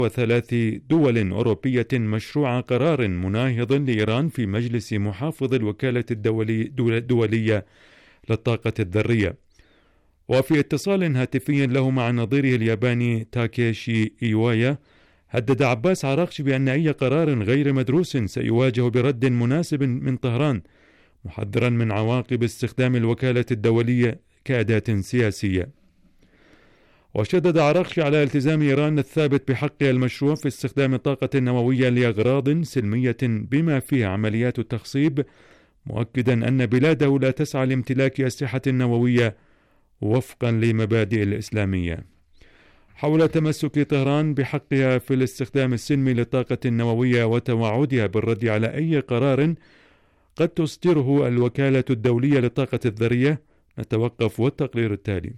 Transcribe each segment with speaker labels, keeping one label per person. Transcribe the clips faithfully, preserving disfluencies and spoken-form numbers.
Speaker 1: وثلاث دول أوروبية مشروع قرار مناهض لإيران في مجلس محافظ الوكالة الدولية للطاقة الذرية. وفي اتصال هاتفي له مع نظيره الياباني تاكيشي إيوايا، هدد عباس عراقشي بأن أي قرار غير مدروس سيواجه برد مناسب من طهران، محذرا من عواقب استخدام الوكالة الدولية كأداة سياسية. وشدد عراقشي على التزام إيران الثابت بحقها المشروع في استخدام الطاقة النووية لأغراض سلمية بما فيها عمليات التخصيب، مؤكدا أن بلاده لا تسعى لامتلاك أسلحة نووية وفقا لمبادئ الإسلامية. حول تمسك طهران بحقها في الاستخدام السلمي للطاقة النووية وتوعدها بالرد على أي قرار قد تصدره الوكالة الدولية للطاقة الذرية، نتوقف والتقرير التالي.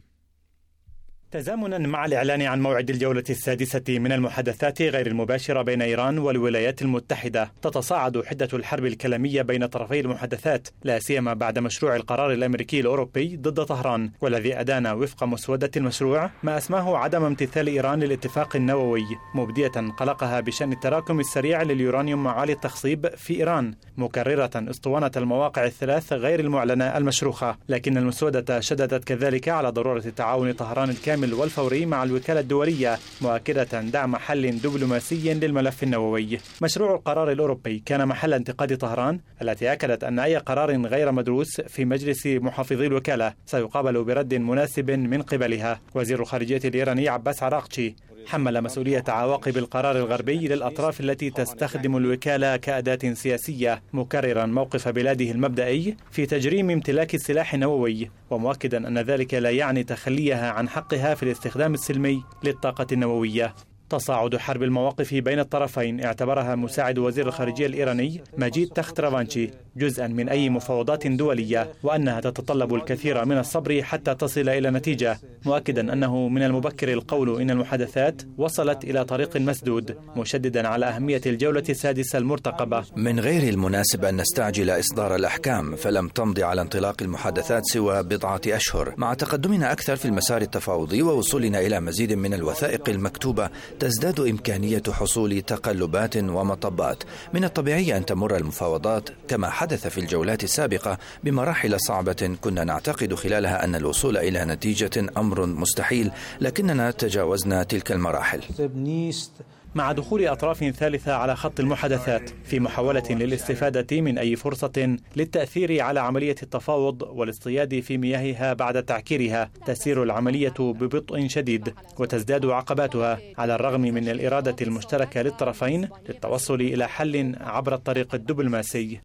Speaker 2: تزامنا مع الإعلان عن موعد الجولة السادسة من المحادثات غير المباشرة بين إيران والولايات المتحدة، تتصاعد حدة الحرب الكلامية بين طرفي المحادثات، لا سيما بعد مشروع القرار الأمريكي الأوروبي ضد طهران، والذي أدان وفق مسودة المشروع ما أسماه عدم امتثال إيران للاتفاق النووي، مبدية قلقها بشأن التراكم السريع لليورانيوم عالي التخصيب في إيران، مكررة اسطوانة المواقع الثلاث غير المعلنة المشروخة. لكن المسودة شددت كذلك على ضرورة تعاون طهران الكامل والفوري مع الوكالة الدولية، مؤكدة دعم حل دبلوماسي للملف النووي. مشروع القرار الأوروبي كان محل انتقاد طهران، التي أكدت أن أي قرار غير مدروس في مجلس محافظي الوكالة سيقابل برد مناسب من قبلها. وزير الخارجية الإيراني عباس عراقشي حمل مسؤولية عواقب القرار الغربي للأطراف التي تستخدم الوكالة كأداة سياسية، مكررا موقف بلاده المبدئي في تجريم امتلاك السلاح النووي، ومؤكدا أن ذلك لا يعني تخليها عن حقها في الاستخدام السلمي للطاقة النووية. تصاعد حرب المواقف بين الطرفين اعتبرها مساعد وزير الخارجية الإيراني مجيد تختروانشي جزءا من أي مفاوضات دولية، وأنها تتطلب الكثير من الصبر حتى تصل إلى نتيجة، مؤكدا أنه من المبكر القول إن المحادثات وصلت إلى طريق مسدود، مشددا على أهمية الجولة السادسة المرتقبة.
Speaker 3: من غير المناسب أن نستعجل إصدار الأحكام، فلم تمضي على انطلاق المحادثات سوى بضعة أشهر. مع تقدمنا أكثر في المسار التفاوضي ووصولنا إلى مزيد من الوثائق المكتوبة، تزداد إمكانية حصول تقلبات ومطبات. من الطبيعي أن تمر المفاوضات كما حدث في الجولات السابقة بمراحل صعبة كنا نعتقد خلالها أن الوصول إلى نتيجة أمر مستحيل، لكننا تجاوزنا تلك المراحل.
Speaker 2: مع دخول أطراف ثالثة على خط المحادثات في محاولة للاستفادة من أي فرصة للتأثير على عملية التفاوض والاصطياد في مياهها بعد تعكيرها، تسير العملية ببطء شديد وتزداد عقباتها على الرغم من الإرادة المشتركة للطرفين للتوصل إلى حل عبر الطريق الدبلوماسي.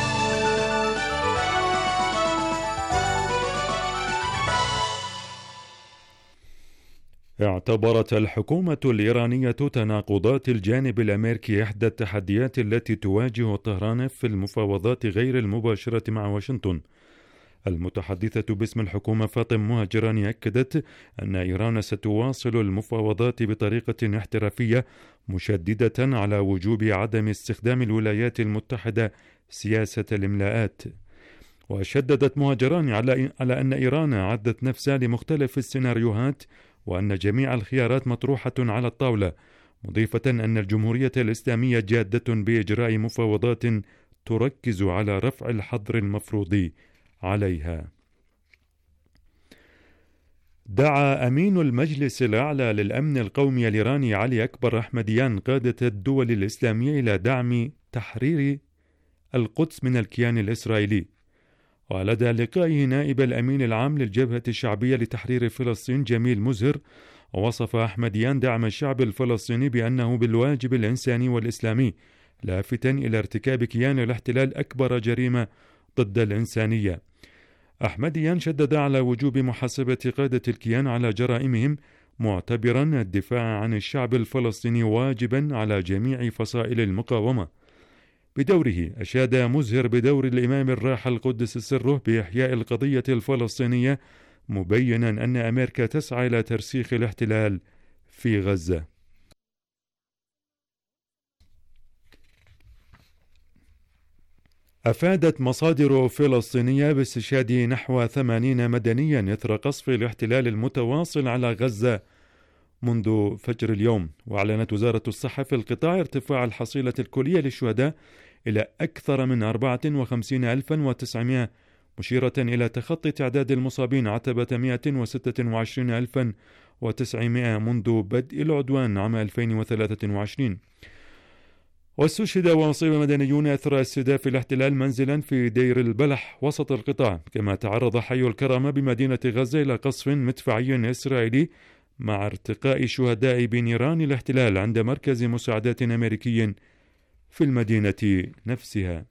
Speaker 1: اعتبرت الحكومة الإيرانية تناقضات الجانب الأمريكي إحدى التحديات التي تواجه طهران في المفاوضات غير المباشرة مع واشنطن. المتحدثة باسم الحكومة فاطم مهاجراني أكدت أن إيران ستواصل المفاوضات بطريقة احترافية، مشددة على وجوب عدم استخدام الولايات المتحدة سياسة الإملاءات. وشددت مهاجراني على على أن إيران أعدت نفسها لمختلف السيناريوهات وأن جميع الخيارات مطروحة على الطاولة، مضيفة أن الجمهورية الإسلامية جادة بإجراء مفاوضات تركز على رفع الحظر المفروض عليها. دعا أمين المجلس الأعلى للأمن القومي الإيراني علي أكبر أحمديان قادة الدول الإسلامية إلى دعم تحرير القدس من الكيان الإسرائيلي. ولدى لقائه نائب الأمين العام للجبهة الشعبية لتحرير فلسطين جميل مزهر، ووصف أحمديان دعم الشعب الفلسطيني بأنه بالواجب الإنساني والإسلامي، لافتا إلى ارتكاب كيان الاحتلال أكبر جريمة ضد الإنسانية. أحمديان شدد على وجوب محاسبة قادة الكيان على جرائمهم، معتبرا الدفاع عن الشعب الفلسطيني واجبا على جميع فصائل المقاومة. بدوره أشاد مزهر بدور الإمام الراحل قدس سره بإحياء القضية الفلسطينية، مبينا أن أمريكا تسعى إلى ترسيخ الاحتلال في غزة. أفادت مصادر فلسطينية باستشهاد نحو ثمانين مدنيا إثر قصف الاحتلال المتواصل على غزة منذ فجر اليوم. وأعلنت وزارة الصحة في القطاع ارتفاع الحصيلة الكلية للشهداء إلى أكثر من أربعة وخمسين ألفا وتسعمائة، مشيرة إلى تخطي تعداد المصابين عتبة مئة وستة وعشرين ألفا وتسعمائة منذ بدء العدوان عام ألفين وثلاثة وعشرين. واستشهد وأصيب مدنيون أثر استهداف الاحتلال منزلا في دير البلح وسط القطاع، كما تعرض حي الكرامة بمدينة غزة إلى قصف مدفعي إسرائيلي مع ارتقاء شهداء بنيران الاحتلال عند مركز مساعدات أمريكي في المدينة نفسها.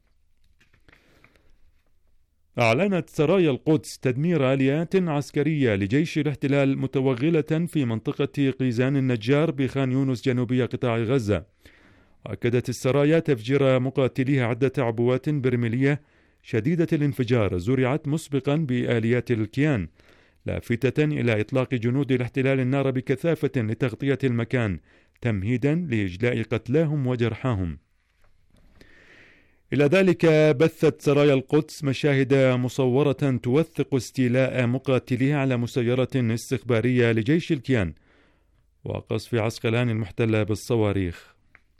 Speaker 1: أعلنت سرايا القدس تدمير آليات عسكرية لجيش الاحتلال متوغلة في منطقة قيزان النجار بخان يونس جنوبي قطاع غزة. وأكدت السرايا تفجير مقاتليها عدة عبوات برميلية شديدة الانفجار زرعت مسبقا بآليات الكيان، لافتة إلى إطلاق جنود الاحتلال النار بكثافة لتغطية المكان تمهيدا لإجلاء قتلاهم وجرحاهم. إلى ذلك بثت سرايا القدس مشاهد مصورة توثق استيلاء مقاتليها على مسيرة استخبارية لجيش الكيان وقصف عسقلان المحتلة بالصواريخ.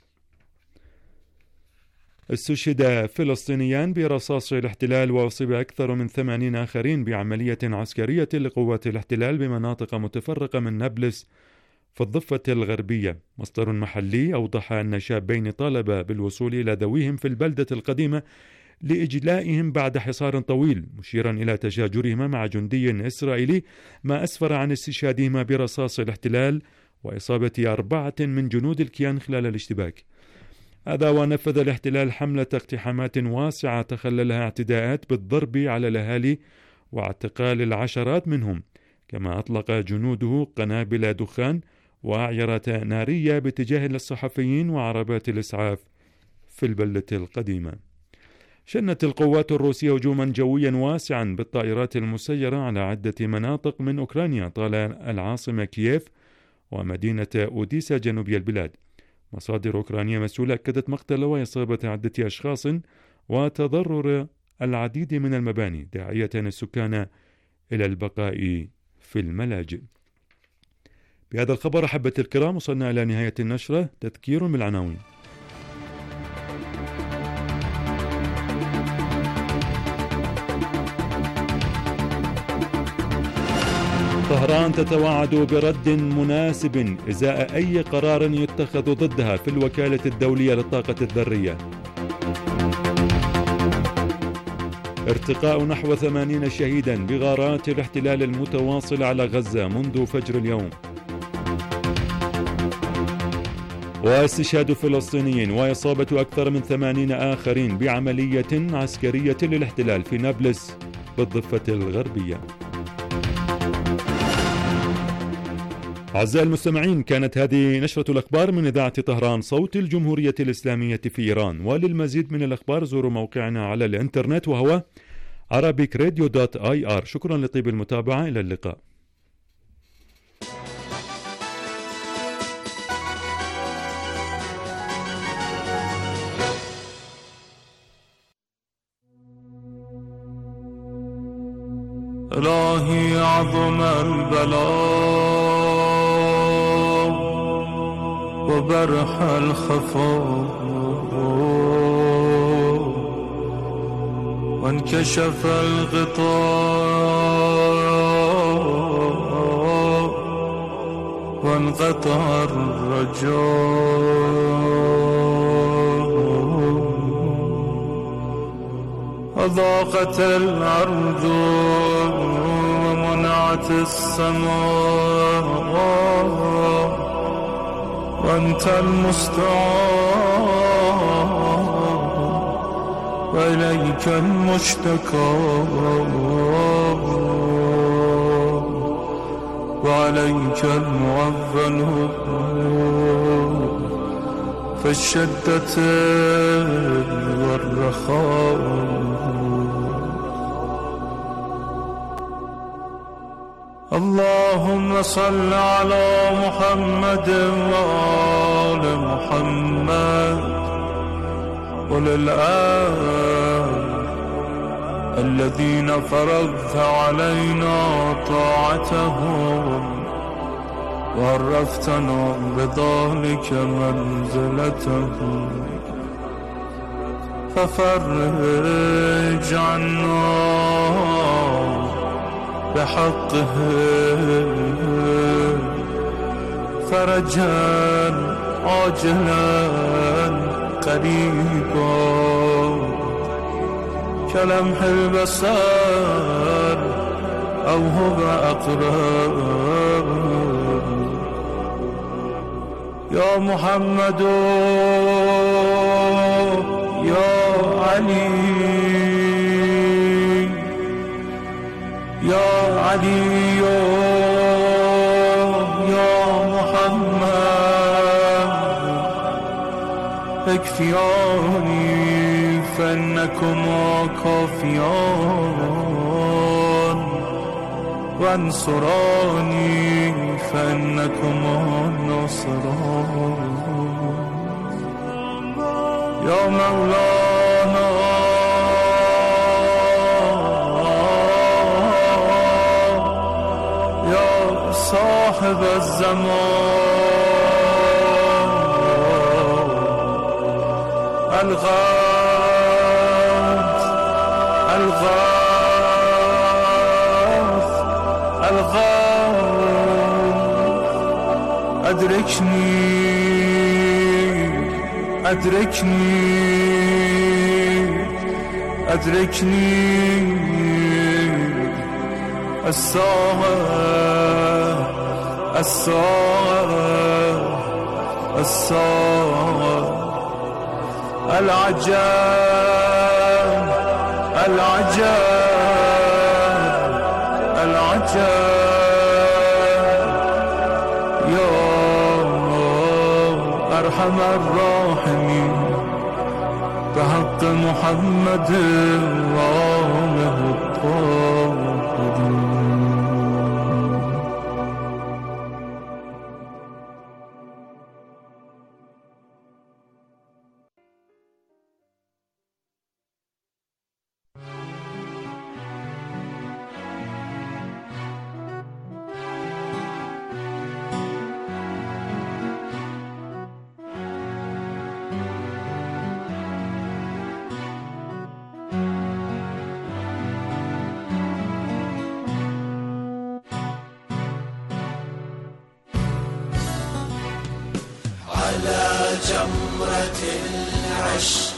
Speaker 1: استشهد فلسطينيان برصاص الاحتلال وأصيب أكثر من ثمانين آخرين بعملية عسكرية لقوات الاحتلال بمناطق متفرقة من نابلس في الضفة الغربية. مصدر محلي أوضح أن شابين طالبا بالوصول إلى ذويهم في البلدة القديمة لإجلائهم بعد حصار طويل، مشيرا إلى تشاجرهما مع جندي إسرائيلي، ما أسفر عن استشهادهما برصاص الاحتلال وإصابة أربعة من جنود الكيان خلال الاشتباك. هذا ونفذ الاحتلال حملة اقتحامات واسعة تخللها اعتداءات بالضرب على الأهالي واعتقال العشرات منهم، كما أطلق جنوده قنابل دخان وأعيرات نارية باتجاه الصحفيين وعربات الإسعاف في البلدة القديمة. شنت القوات الروسية هجوما جويا واسعا بالطائرات المسيرة على عدة مناطق من أوكرانيا طال العاصمة كييف ومدينة أوديسا جنوبي البلاد. مصادر أوكرانية مسؤولة أكدت مقتل وإصابة عدة أشخاص وتضرر العديد من المباني، داعية السكان إلى البقاء في الملاجئ. بهذا الخبر أحبة الكرام وصلنا إلى نهاية النشرة. تذكير بالعناوين. طهران تتوعد برد مناسب إزاء أي قرار يتخذ ضدها في الوكالة الدولية للطاقة الذرية. ارتقاء نحو ثمانين شهيدا بغارات الاحتلال المتواصل على غزة منذ فجر اليوم. واستشهاد فلسطينيين وإصابة أكثر من ثمانين آخرين بعملية عسكرية للاحتلال في نابلس بالضفة الغربية. أعزائي المستمعين، كانت هذه نشرة الأخبار من إذاعة طهران صوت الجمهورية الإسلامية في إيران. وللمزيد من الأخبار زوروا موقعنا على الإنترنت وهو arabic radio dot i r. شكرا لطيب المتابعة، إلى اللقاء.
Speaker 4: إلهي عظم البلاء وبرح الخفاء وانكشف الغطاء وانقطع الرجاء وضاقت الأرض ومنعت السماء وأنت المستعان وإليك المشتكى وعليك المعول في الشدة والرخاء. اللهم صل على محمد وآل محمد وللآل الذين فرضت علينا طاعتهم وعرفتنا بذلك منزلته ففرج عنا بحقه فرجا عاجلا قريبا كلمح البصر أو هو أقرب يا محمد يا علي يا علي يا محمد اكفياني فإنكما كافيان وانصراني فإنكما ناصران يا مولانا يا صاحب الزمان الغاث الغاث الغاث أدركني أدركني أدركني الساعة الساعة الساعة العجاب العجاب العجاب يا أرحم الراحمين بحق محمد وآله الطاهرين.
Speaker 5: جمرة العشق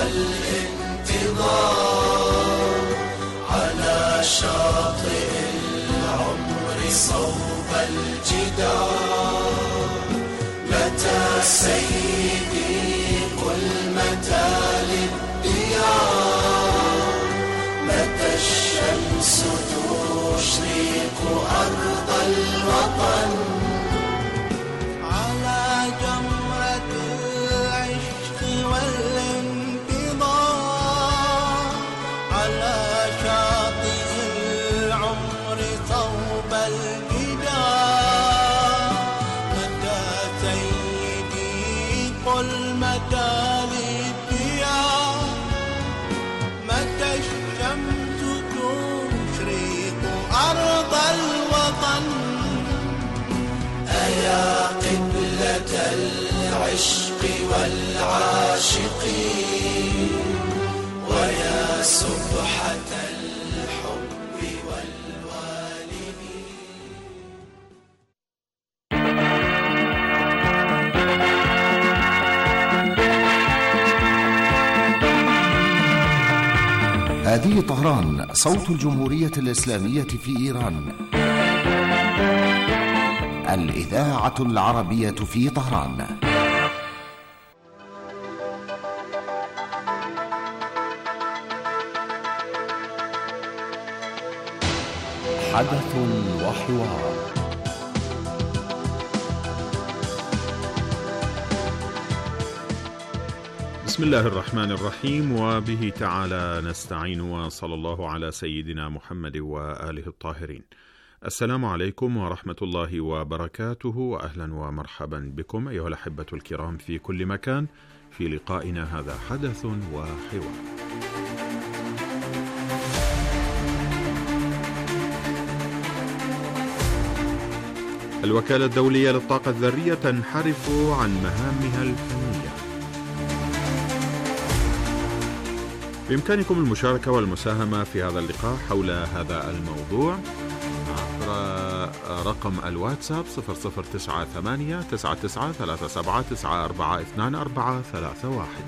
Speaker 5: والانتظار على شاطئ العمر صوب الجدار متى سيدي قل متى للديار متى الشمس تشرق أرض الوطن يا قبلة العشق والعاشقين ويا سبحة الحب والوالدين.
Speaker 6: هذه طهران، صوت الجمهورية الإسلامية في إيران، الإذاعة العربية في طهران. حدث وحوار.
Speaker 7: بسم الله الرحمن الرحيم، وبه تعالى نستعين، وصلى الله على سيدنا محمد وآله الطاهرين. السلام عليكم ورحمة الله وبركاته، وأهلا ومرحبا بكم أيها الأحبة الكرام في كل مكان في لقائنا هذا حدث وحوار. الوكالة الدولية للطاقة الذرية تنحرف عن مهامها الفنية. بإمكانكم المشاركة والمساهمة في هذا اللقاء حول هذا الموضوع عبر رقم الواتساب صفر صفر تسعة ثمانية تسعة تسعة ثلاثة سبعة تسعة أربعة اثنان أربعة ثلاثة واحد.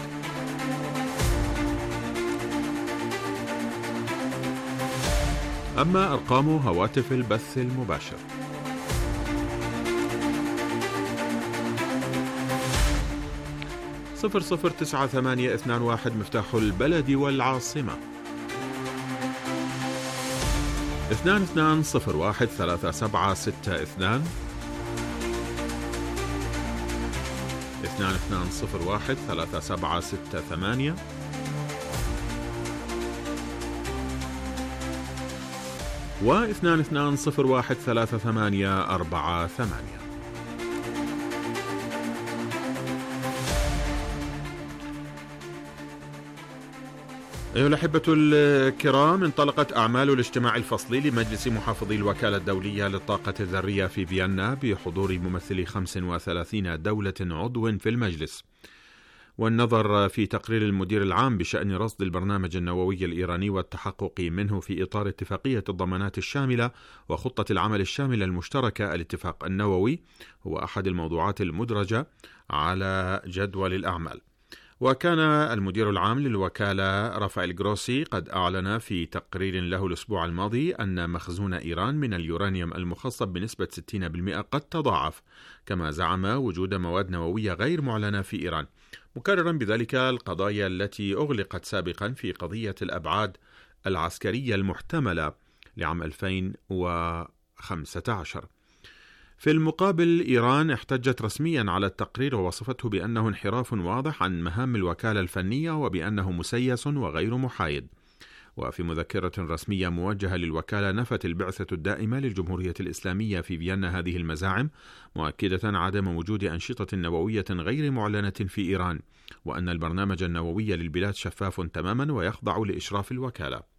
Speaker 7: أما أرقام هواتف البث المباشر صفر صفر تسعة ثمانية اثنان واحد مفتاح البلد والعاصمة، اثنان اثنان صفر واحد ثلاثة سبعة ستة اثنان، اثنان اثنان صفر واحد ثلاثة سبعة ستة ثمانية، واثنان اثنان صفر واحد ثلاثة ثمانية أربعة ثمانية. أيها الأحبة الكرام، انطلقت أعمال الاجتماع الفصلي لمجلس محافظي الوكالة الدولية للطاقة الذرية في فيينا بحضور ممثلي خمس وثلاثين دولة عضو في المجلس، والنظر في تقرير المدير العام بشأن رصد البرنامج النووي الإيراني والتحقق منه في إطار اتفاقية الضمانات الشاملة وخطة العمل الشاملة المشتركة. الاتفاق النووي هو أحد الموضوعات المدرجة على جدول الأعمال. وكان المدير العام للوكالة رافائيل جروسي قد أعلن في تقرير له الأسبوع الماضي أن مخزون إيران من اليورانيوم المخصب بنسبة ستين بالمئة قد تضاعف، كما زعم وجود مواد نووية غير معلنة في إيران، مكررا بذلك القضايا التي أغلقت سابقا في قضية الأبعاد العسكرية المحتملة لعام ألفين وخمسة عشر. في المقابل، إيران احتجت رسميا على التقرير ووصفته بأنه انحراف واضح عن مهام الوكالة الفنية وبأنه مسيس وغير محايد. وفي مذكرة رسمية موجهة للوكالة، نفت البعثة الدائمة للجمهورية الإسلامية في فيينا هذه المزاعم، مؤكدة عدم وجود أنشطة نووية غير معلنة في إيران، وأن البرنامج النووي للبلاد شفاف تماما ويخضع لإشراف الوكالة.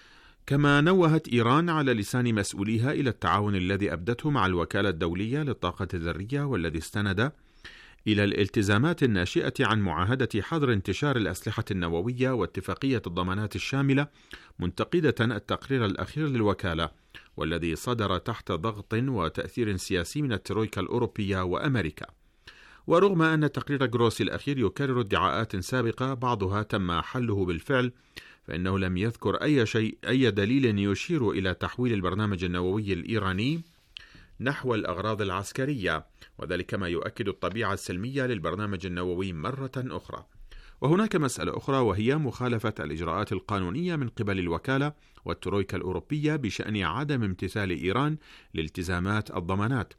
Speaker 7: كما نوهت إيران على لسان مسؤوليها إلى التعاون الذي أبدته مع الوكالة الدولية للطاقة الذرية، والذي استند إلى الالتزامات الناشئة عن معاهدة حظر انتشار الأسلحة النووية واتفاقية الضمانات الشاملة، منتقدة التقرير الأخير للوكالة والذي صدر تحت ضغط وتأثير سياسي من الترويكا الأوروبية وأمريكا. ورغم أن تقرير جروسي الأخير يكرر ادعاءات سابقة بعضها تم حله بالفعل، فإنه لم يذكر أي شيء أي دليل يشير إلى تحويل البرنامج النووي الإيراني نحو الأغراض العسكرية، وذلك ما يؤكد الطبيعة السلمية للبرنامج النووي مرة أخرى. وهناك مسألة أخرى، وهي مخالفة الإجراءات القانونية من قبل الوكالة والترويكا الأوروبية بشأن عدم امتثال إيران لالتزامات الضمانات.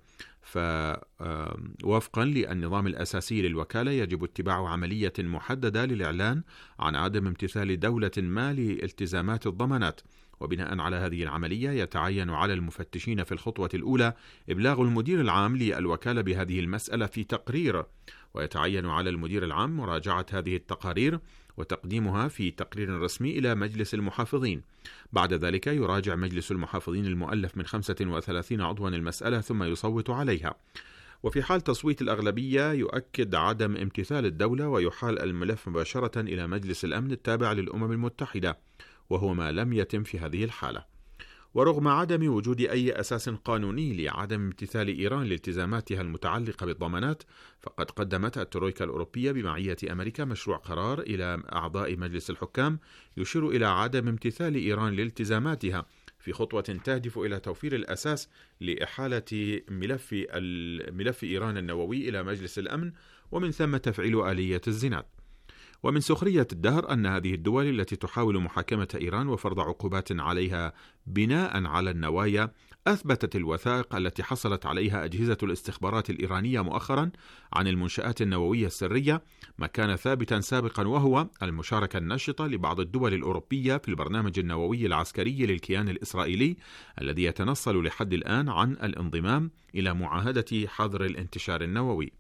Speaker 7: فوفقا للنظام الأساسي للوكالة، يجب اتباع عملية محددة للإعلان عن عدم امتثال دولة ما لالتزامات الضمانات، وبناء على هذه العملية يتعين على المفتشين في الخطوة الأولى إبلاغ المدير العام للوكالة بهذه المسألة في تقرير، ويتعين على المدير العام مراجعة هذه التقارير وتقديمها في تقرير رسمي إلى مجلس المحافظين. بعد ذلك يراجع مجلس المحافظين المؤلف من خمسة وثلاثين عضوا المسألة ثم يصوت عليها، وفي حال تصويت الأغلبية يؤكد عدم امتثال الدولة ويحال الملف مباشرة إلى مجلس الأمن التابع للأمم المتحدة، وهو ما لم يتم في هذه الحالة. ورغم عدم وجود أي أساس قانوني لعدم امتثال إيران لالتزاماتها المتعلقة بالضمانات، فقد قدمت الترويكا الأوروبية بمعية أمريكا مشروع قرار إلى أعضاء مجلس الحكام يشير إلى عدم امتثال إيران لالتزاماتها في خطوة تهدف إلى توفير الأساس لإحالة ملف ملف إيران النووي إلى مجلس الأمن، ومن ثم تفعيل آلية الزناد. ومن سخرية الدهر أن هذه الدول التي تحاول محاكمة إيران وفرض عقوبات عليها بناء على النوايا، أثبتت الوثائق التي حصلت عليها أجهزة الاستخبارات الإيرانية مؤخرا عن المنشآت النووية السرية ما كان ثابتا سابقا، وهو المشاركة النشطة لبعض الدول الأوروبية في البرنامج النووي العسكري للكيان الإسرائيلي الذي يتنصل لحد الآن عن الانضمام إلى معاهدة حظر الانتشار النووي.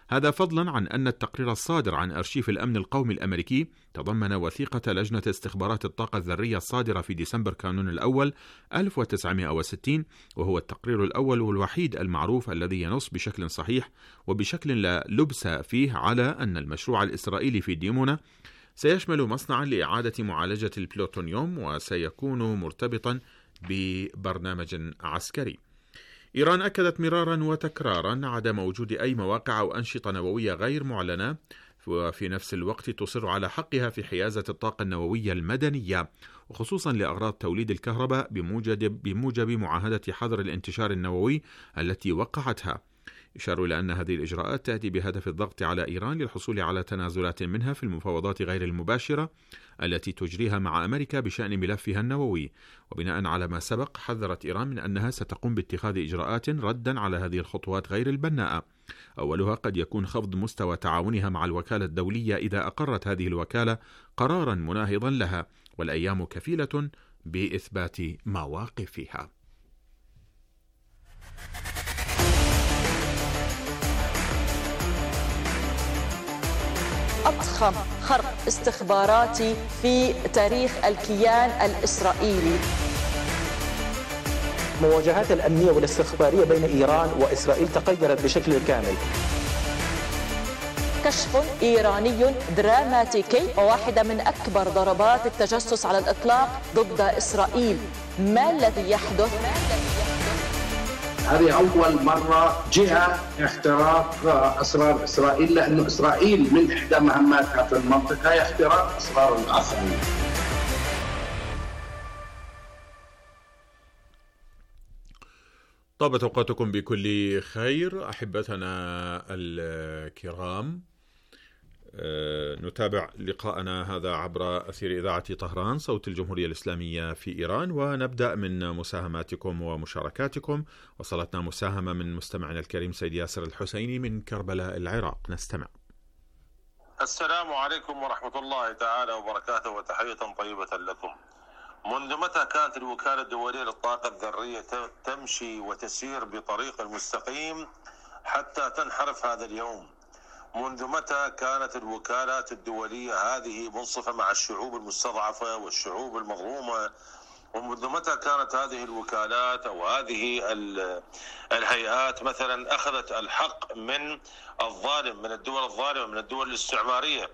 Speaker 7: هذا فضلا عن أن التقرير الصادر عن أرشيف الأمن القومي الأمريكي تضمن وثيقة لجنة استخبارات الطاقة الذرية الصادرة في ديسمبر كانون الأول ألف وتسعمائة وستين، وهو التقرير الأول والوحيد المعروف الذي ينص بشكل صحيح وبشكل لا لبس فيه على أن المشروع الإسرائيلي في ديمونة سيشمل مصنعا لإعادة معالجة البلوتونيوم وسيكون مرتبطا ببرنامج عسكري. إيران أكدت مرارا وتكرارا عدم وجود أي مواقع أو أنشطة نووية غير معلنة، وفي نفس الوقت تصر على حقها في حيازة الطاقة النووية المدنية وخصوصا لأغراض توليد الكهرباء بموجب, بموجب معاهدة حظر الانتشار النووي التي وقعتها. يشار إلى أن هذه الإجراءات تأتي بهدف الضغط على إيران للحصول على تنازلات منها في المفاوضات غير المباشرة التي تجريها مع أمريكا بشأن ملفها النووي. وبناء على ما سبق حذرت إيران من أنها ستقوم باتخاذ إجراءات ردا على هذه الخطوات غير البناءة. أولها قد يكون خفض مستوى تعاونها مع الوكالة الدولية إذا أقرت هذه الوكالة قرارا مناهضا لها، والأيام كفيلة بإثبات مواقفها.
Speaker 8: أضخم خرق استخباراتي في تاريخ الكيان الإسرائيلي.
Speaker 9: المواجهات الأمنية والاستخبارية بين إيران وإسرائيل تغيرت بشكل كامل.
Speaker 8: كشف إيراني دراماتيكي وواحدة من أكبر ضربات التجسس على الإطلاق ضد إسرائيل. ما الذي يحدث؟
Speaker 10: هذه أول مرة جهة اختراق أسرار إسرائيل، لأن إسرائيل من إحدى مهماتها في المنطقة هي اختراق أسرار الآخرين.
Speaker 7: طابت أوقاتكم بكل خير أحبتنا الكرام. نتابع لقاءنا هذا عبر أثير إذاعة طهران صوت الجمهورية الإسلامية في إيران، ونبدأ من مساهماتكم ومشاركاتكم. وصلتنا مساهمة من مستمعنا الكريم سيد ياسر الحسيني من كربلاء العراق، نستمع.
Speaker 11: السلام عليكم ورحمة الله تعالى وبركاته، وتحية طيبة لكم. منذ متى كانت الوكالة الدولية للطاقة الذرية تمشي وتسير بطريق المستقيم حتى تنحرف هذا اليوم؟ منذ متى كانت الوكالات الدولية هذه منصفة مع الشعوب المستضعفة والشعوب المظلومة؟ ومنذ متى كانت هذه الوكالات أو هذه الهيئات مثلا أخذت الحق من الظالم، من الدول الظالمة، من الدول الاستعمارية؟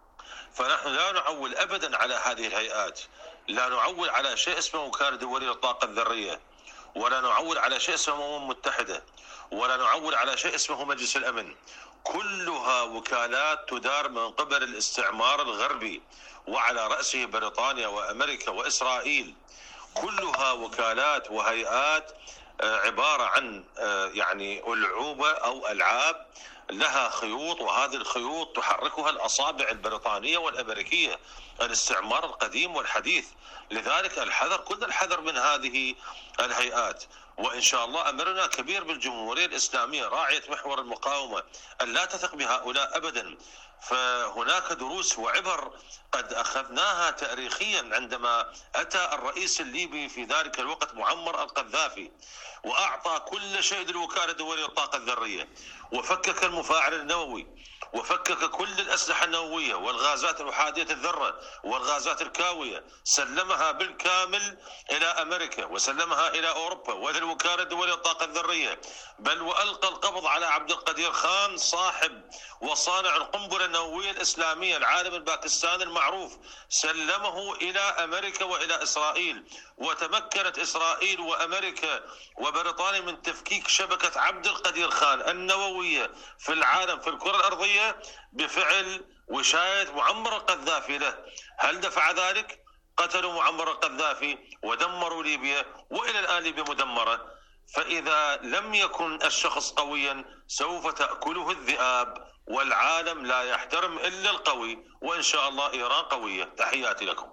Speaker 11: فنحن لا نعول أبدا على هذه الهيئات، لا نعول على شيء اسمه وكالة دولية للطاقة الذرية، ولا نعول على شيء اسمه الأمم المتحدة، ولا نعول على شيء اسمه مجلس الأمن. كلها وكالات تدار من قبل الاستعمار الغربي، وعلى رأسه بريطانيا وأمريكا وإسرائيل. كلها وكالات وهيئات عبارة عن يعني ألعوبة أو ألعاب لها خيوط، وهذه الخيوط تحركها الأصابع البريطانية والأمريكية، الاستعمار القديم والحديث. لذلك الحذر، كل الحذر من هذه الهيئات. وإن شاء الله أمرنا كبير بالجمهورية الإسلامية راعية محور المقاومة أن لا تثق بهؤلاء أبدا. فهناك دروس وعبر قد أخذناها تاريخيا عندما أتى الرئيس الليبي في ذلك الوقت معمر القذافي وأعطى كل شيء للوكالة الدولية للطاقة الذرية، وفكك المفاعل النووي، وفكك كل الأسلحة النووية والغازات الأحادية الذرة والغازات الكاوية، سلمها بالكامل إلى أمريكا وسلمها إلى أوروبا وإلى الوكالة الدولية للطاقة الذرية، بل وألقى القبض على عبد القدير خان صاحب وصانع القنبلة النووية الإسلامية العالم الباكستاني المعروف، سلمه إلى أمريكا وإلى إسرائيل. وتمكنت إسرائيل وأمريكا وبريطانيا من تفكيك شبكة عبد القدير خان النووية في العالم في الكرة الأرضية بفعل وشاية معمر القذافي له. هل دفع ذلك؟ قتلوا معمر القذافي ودمروا ليبيا، وإلى الآن ليبيا مدمرة. فإذا لم يكن الشخص قويا سوف تأكله الذئاب، والعالم لا يحترم إلا القوي، وإن شاء الله إيران قوية. تحياتي لكم.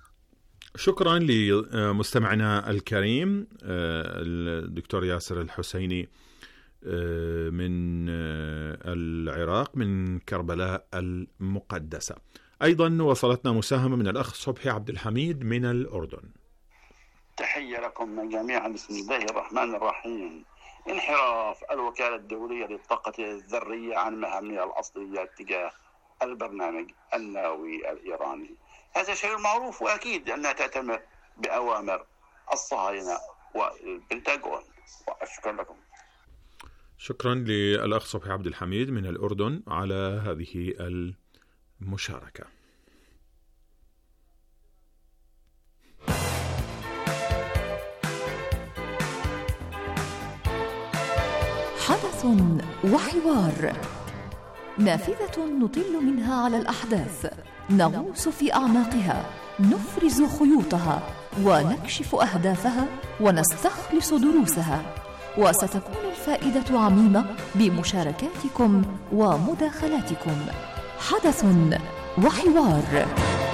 Speaker 7: شكرا لمستمعنا الكريم الدكتور ياسر الحسيني من العراق من كربلاء المقدسة. أيضا وصلتنا مساهمة من الأخ صبحي عبد الحميد من الأردن.
Speaker 12: تحية لكم جميعا، بسم الله الرحمن الرحيم.
Speaker 10: انحراف الوكالة الدولية للطاقة الذرية عن مهامها الأصلية تجاه البرنامج النووي الإيراني. هذا شيء معروف، وأكيد أنها تأتمر بأوامر الصهاينة والبنتاغون. وأشكر لكم.
Speaker 7: شكرا للأخ صبحي عبد الحميد من الأردن على هذه المشاركة.
Speaker 12: حدث وحوار، نافذة نطل منها على الأحداث، نغوص في أعماقها، نفرز خيوطها ونكشف أهدافها ونستخلص دروسها، وستكون الفائدة عميمة بمشاركاتكم ومداخلاتكم. حدث وحوار.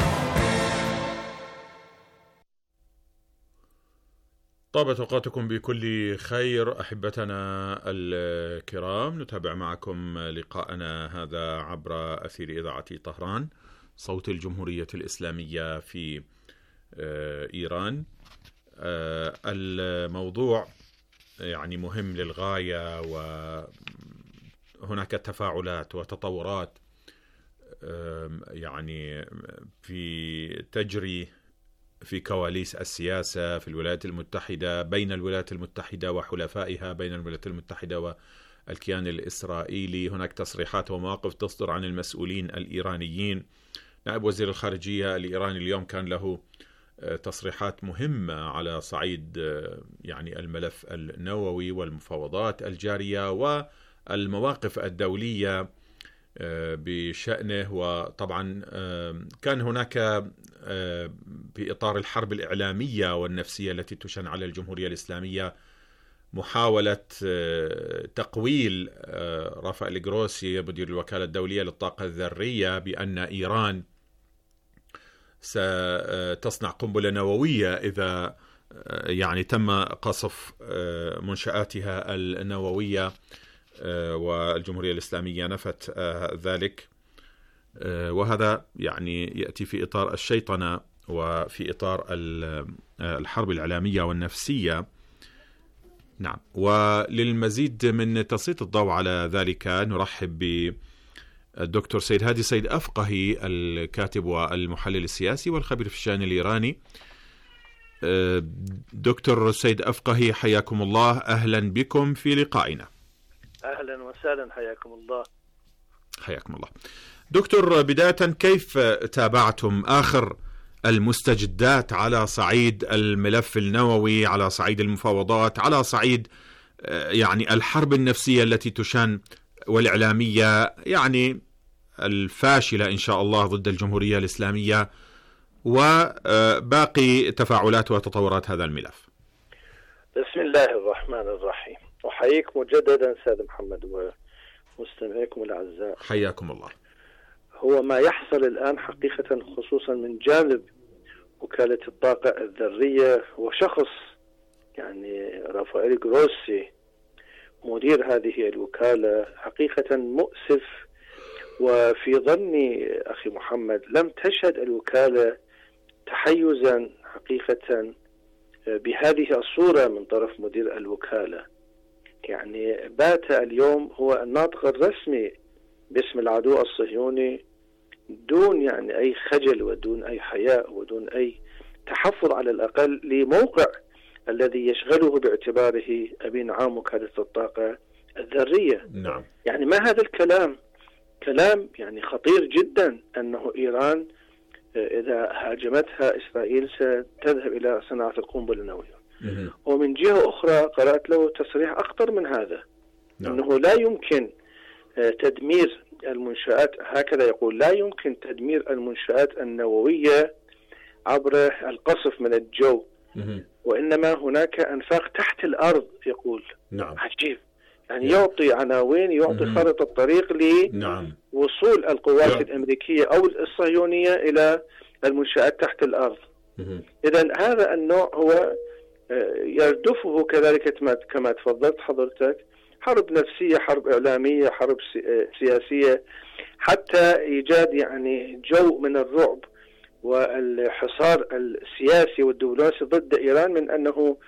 Speaker 7: طابت أوقاتكم بكل خير أحبتنا الكرام. نتابع معكم لقاءنا هذا عبر أثير إذاعة طهران صوت الجمهورية الإسلامية في إيران. الموضوع يعني مهم للغاية، وهناك تفاعلات وتطورات يعني في تجري في كواليس السياسة في الولايات المتحدة، بين الولايات المتحدة وحلفائها، بين الولايات المتحدة والكيان الإسرائيلي. هناك تصريحات ومواقف تصدر عن المسؤولين الإيرانيين. نائب وزير الخارجية الإيراني اليوم كان له تصريحات مهمة على صعيد يعني الملف النووي والمفاوضات الجارية والمواقف الدولية بشأنه. وطبعا كان هناك في إطار الحرب الإعلامية والنفسية التي تشن على الجمهورية الإسلامية محاولة تقويل رافائيل جروسي مدير الوكالة الدولية للطاقة الذرية بأن إيران ستصنع قنبلة نووية إذا يعني تم قصف منشآتها النووية، والجمهورية الإسلامية نفت ذلك. وهذا يعني يأتي في إطار الشيطنة وفي إطار الحرب الإعلامية والنفسية. نعم، وللمزيد من تسليط الضوء على ذلك نرحب بالدكتور سيد هادي سيد أفقهي، الكاتب والمحلل السياسي والخبير في الشأن الإيراني. دكتور سيد أفقهي، حياكم الله، أهلا بكم في لقائنا.
Speaker 13: أهلا وسهلا، حياكم الله.
Speaker 7: حياكم الله. دكتور، بداية كيف تابعتم آخر المستجدات على صعيد الملف النووي، على صعيد المفاوضات، على صعيد يعني الحرب النفسية التي تشن والإعلامية يعني الفاشلة إن شاء الله ضد الجمهورية الإسلامية، وباقي تفاعلات وتطورات هذا الملف؟
Speaker 13: بسم الله الرحمن الرحيم. أحييك مجددا سيد محمد ومستمعيكم الأعزاء،
Speaker 7: حياكم الله.
Speaker 13: هو ما يحصل الآن حقيقة خصوصا من جانب وكالة الطاقة الذرية وشخص يعني رافائيل جروسي مدير هذه الوكالة حقيقة مؤسف. وفي ظني أخي محمد لم تشهد الوكالة تحيزا حقيقة بهذه الصورة من طرف مدير الوكالة. يعني بات اليوم هو الناطق الرسمي باسم العدو الصهيوني دون يعني أي خجل ودون أي حياء ودون أي تحفظ على الأقل لموقع الذي يشغله باعتباره أبي نعام وكالة الطاقة الذرية.
Speaker 7: نعم.
Speaker 13: يعني ما هذا الكلام؟ كلام يعني خطير جدا، أنه إيران إذا هاجمتها إسرائيل ستذهب إلى صناعة القنبلة النووية. ومن جهة أخرى قرأت له تصريح أخطر من هذا. نعم. أنه لا يمكن تدمير المنشآت، هكذا يقول، لا يمكن تدمير المنشآت النووية عبر القصف من الجو، وإنما هناك أنفاق تحت الأرض يقول.
Speaker 7: نعم.
Speaker 13: عجيب، يعني يعطي عناوين، يعطي خارطة الطريق لوصول القوات نعم. الأمريكية أو الصهيونية إلى المنشآت تحت الأرض. إذن هذا النوع هو يردفه كذلك كما تفضلت حضرتك حرب نفسية، حرب إعلامية، حرب سياسية، حتى إيجاد يعني جو من الرعب والحصار السياسي والدبلوماسي ضد إيران من أنه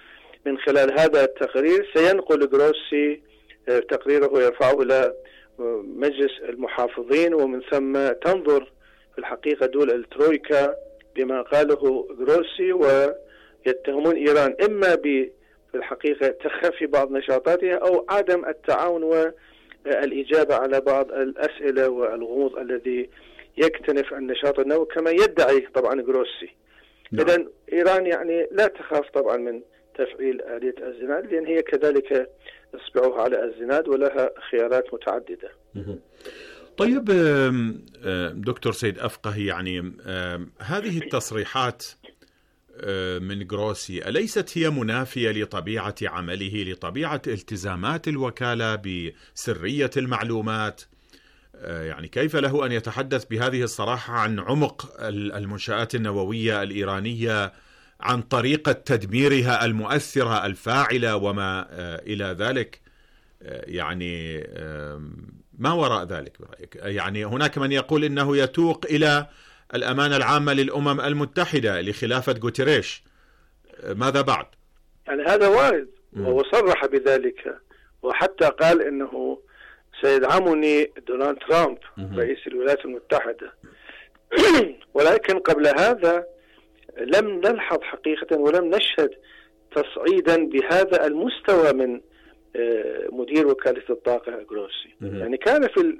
Speaker 13: من خلال هذا التقرير سينقل جروسي تقريره ويرفعه إلى مجلس المحافظين، ومن ثم تنظر في الحقيقة دول الترويكا بما قاله جروسي ويتهمون إيران إما في الحقيقة تخفي بعض نشاطاتها أو عدم التعاون والإجابة على بعض الأسئلة والغموض الذي يكتنف النشاط النووي كما يدعي طبعا جروسي. نعم. إذن إيران يعني لا تخاف طبعا من تفعيل آلية الزناد، لأن هي كذلك إصبعها على الزناد ولها خيارات متعددة.
Speaker 7: طيب دكتور سيد أفقهي، يعني هذه التصريحات من جروسي أليست هي منافية لطبيعة عمله، لطبيعة التزامات الوكالة بسرية المعلومات؟ يعني كيف له أن يتحدث بهذه الصراحة عن عمق المنشآت النووية الإيرانية، عن طريقة تدميرها المؤثرة الفاعلة وما إلى ذلك؟ يعني ما وراء ذلك برأيك؟ يعني هناك من يقول إنه يتوق إلى الأمانة العامة للأمم المتحدة لخلافة غوتيريش، ماذا بعد؟
Speaker 13: يعني هذا وارد، وهو صرح بذلك، وحتى قال إنه سيدعمني دونالد ترامب رئيس الولايات المتحدة. ولكن قبل هذا لم نلحظ حقيقة ولم نشهد تصعيدا بهذا المستوى من مدير وكالة الطاقة جروسي. يعني كان في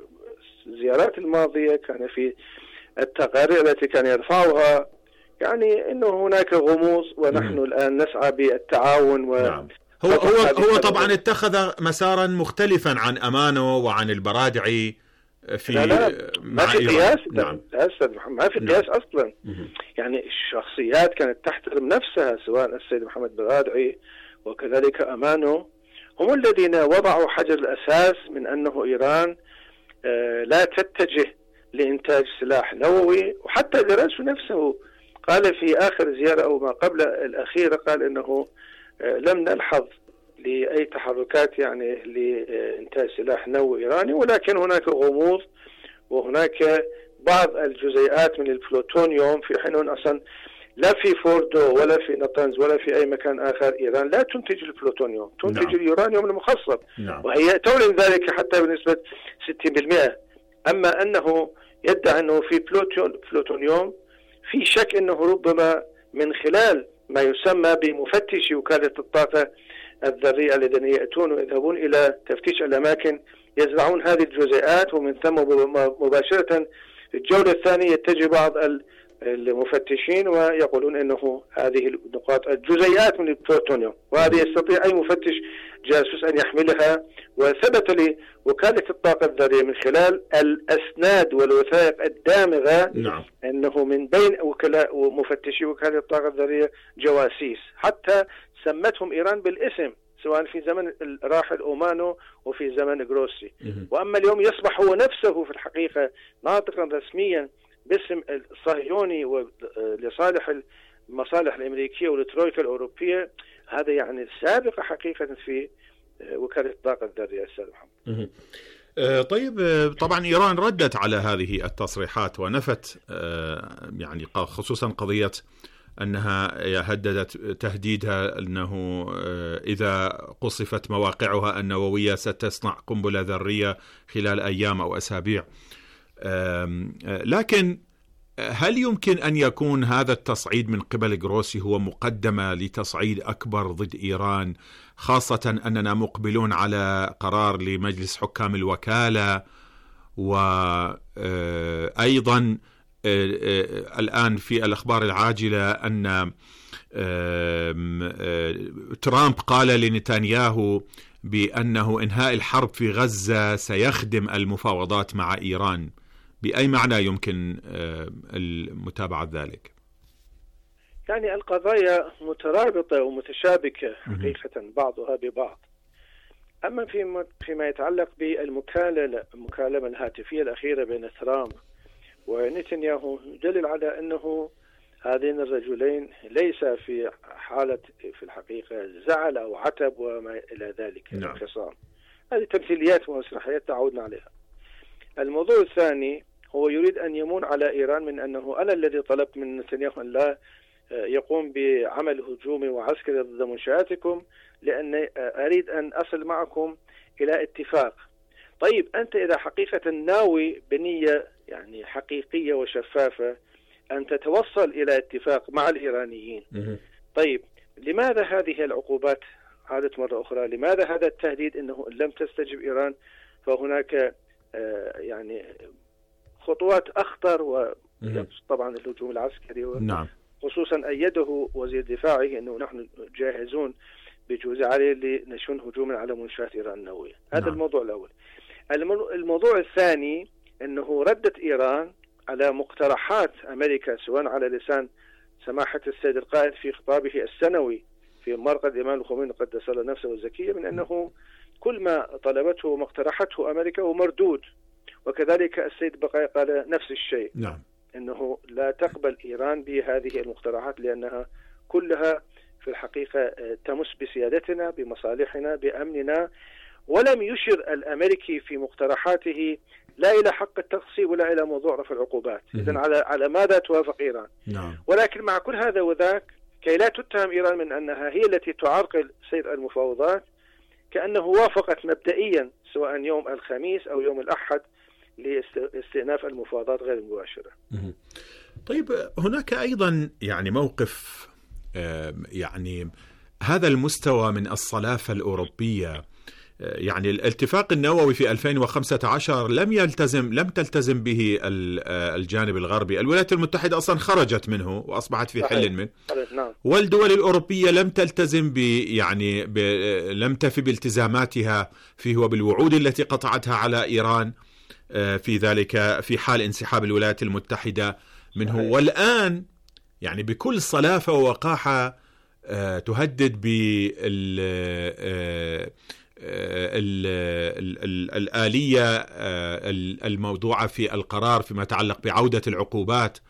Speaker 13: الزيارات الماضية، كان في التقارير التي كان يرفعها، يعني انه هناك غموض ونحن مم. الان نسعى بالتعاون و
Speaker 7: نعم. هو هو هو طبعا اتخذ مسارا مختلفا عن امانه وعن البرادعي في
Speaker 13: لا لا ما في قياس. نعم. لا استاذ محمد، ما في قياس نعم. اصلا. مم. يعني الشخصيات كانت تحترم نفسها، سواء السيد محمد برادعي وكذلك امانه، هم الذين وضعوا حجر الاساس من انه ايران آه لا تتجه لإنتاج سلاح نووي. وحتى جراسو نفسه قال في آخر زيارة أو ما قبل الأخيرة، قال إنه لم نلحظ لأي تحركات يعني لإنتاج سلاح نووي إيراني، ولكن هناك غموض وهناك بعض الجزيئات من البلوتونيوم، في حين أصلا لا في فوردو ولا في نطنز ولا في أي مكان آخر إيران لا تنتج البلوتونيوم، تنتج نعم. اليورانيوم المخصب نعم. وهي تعلن ذلك حتى بنسبة ستين بالمئة. أما أنه يدعي أنه في بلوتونيوم، في شك أنه ربما من خلال ما يسمى بمفتشي وكالة الطاقة الذرية الذين يأتون ويذهبون إلى تفتيش الأماكن يزرعون هذه الجزيئات، ومن ثم مباشرة في الجولة الثانية يتجه بعض المفتشين ويقولون أنه هذه النقاط الجزيئات من البلوتونيوم، وهذه يستطيع أي مفتش جاسوس أن يحملها. وثبت لوكالة الطاقة الذرية من خلال الأسناد والوثائق الدامغة نعم. أنه من بين وكلاء ومفتشي وكالة الطاقة الذرية جواسيس، حتى سمتهم إيران بالاسم، سواء في زمن الراحل أومانو وفي زمن جروسي. وأما اليوم يصبح هو نفسه في الحقيقة ناطقا رسميا باسم الصهيوني ولصالح المصالح الأمريكية والترويكا الأوروبية، هذا يعني سابقة حقيقة في وكالة الطاقة الذرية. أستاذ محمد.
Speaker 7: طيب طبعا إيران ردت على هذه التصريحات ونفت يعني خصوصا قضية أنها هددت تهديدها أنه إذا قصفت مواقعها النووية ستصنع قنبلة ذرية خلال أيام أو أسابيع. لكن هل يمكن أن يكون هذا التصعيد من قبل جروسي هو مقدمة لتصعيد أكبر ضد إيران، خاصة أننا مقبلون على قرار لمجلس حكام الوكالة، وأيضا الآن في الأخبار العاجلة أن ترامب قال لنتنياهو بأنه إنهاء الحرب في غزة سيخدم المفاوضات مع إيران. بأي معنى يمكن المتابعة ذلك؟
Speaker 13: يعني القضايا مترابطة ومتشابكة حقيقة بعضها ببعض. أما فيما يتعلق بالمكالمة المكالمة الهاتفية الأخيرة بين ترامب ونتنياهو، يدلل على أنه هذين الرجلين ليس في حالة في الحقيقة زعل أو عتب وما إلى ذلك من الخصام. هذه تمثيليات ومسرحيات تعودنا عليها. الموضوع الثاني هو يريد أن يمون على إيران من أنه أنا الذي طلبت من نتنياهو أن لا يقوم بعمل هجومي وعسكري ضد منشآتكم، لأن أريد أن أصل معكم إلى اتفاق. طيب أنت إذا حقيقة ناوي بنية يعني حقيقية وشفافة أن تتوصل إلى اتفاق مع الإيرانيين، طيب لماذا هذه العقوبات عادت مرة أخرى؟ لماذا هذا التهديد أنه إن لم تستجب إيران فهناك يعني خطوات أخطر، وطبعا الهجوم العسكري،
Speaker 7: نعم.
Speaker 13: خصوصا أيده وزير دفاعه أنه نحن جاهزون بجوز عليه لنشن هجوما على منشآت إيران النووية. هذا نعم. الموضوع الأول. الموضوع الثاني أنه ردت إيران على مقترحات أمريكا، سواء على لسان سماحة السيد القائد في خطابه السنوي في مرقد الإمام الخميني قدس الله نفسه الزكية، من أنه كل ما طلبته وما اقترحته أمريكا هو مردود، وكذلك السيد بقاي قال نفس الشيء،
Speaker 7: نعم.
Speaker 13: أنه لا تقبل إيران بهذه المقترحات لأنها كلها في الحقيقة تمس بسيادتنا، بمصالحنا، بأمننا، ولم يشر الأمريكي في مقترحاته لا إلى حق التقصي ولا إلى موضوع رفع العقوبات. إذن على على ماذا توافق إيران؟
Speaker 7: نعم.
Speaker 13: ولكن مع كل هذا وذاك، كي لا تتهم إيران من أنها هي التي تعرقل سير المفاوضات، كأنه وافقت مبدئيا سواء يوم الخميس أو يوم الأحد لاستئناف المفاوضات غير المباشرة.
Speaker 7: طيب هناك أيضا يعني موقف يعني هذا المستوى من الصلافة الأوروبية. يعني الاتفاق النووي في ألفين وخمسة عشر لم يلتزم لم تلتزم به الجانب الغربي، الولايات المتحدة أصلا خرجت منه وأصبحت في حل منه، والدول الأوروبية لم تلتزم ب يعني ب لم تفي بالتزاماتها فيه وبالوعود التي قطعتها على إيران في ذلك في حال انسحاب الولايات المتحدة منه. والآن يعني بكل صلافة ووقاحة تهدد بال الآلية الموضوعة في القرار فيما يتعلق بعودة العقوبات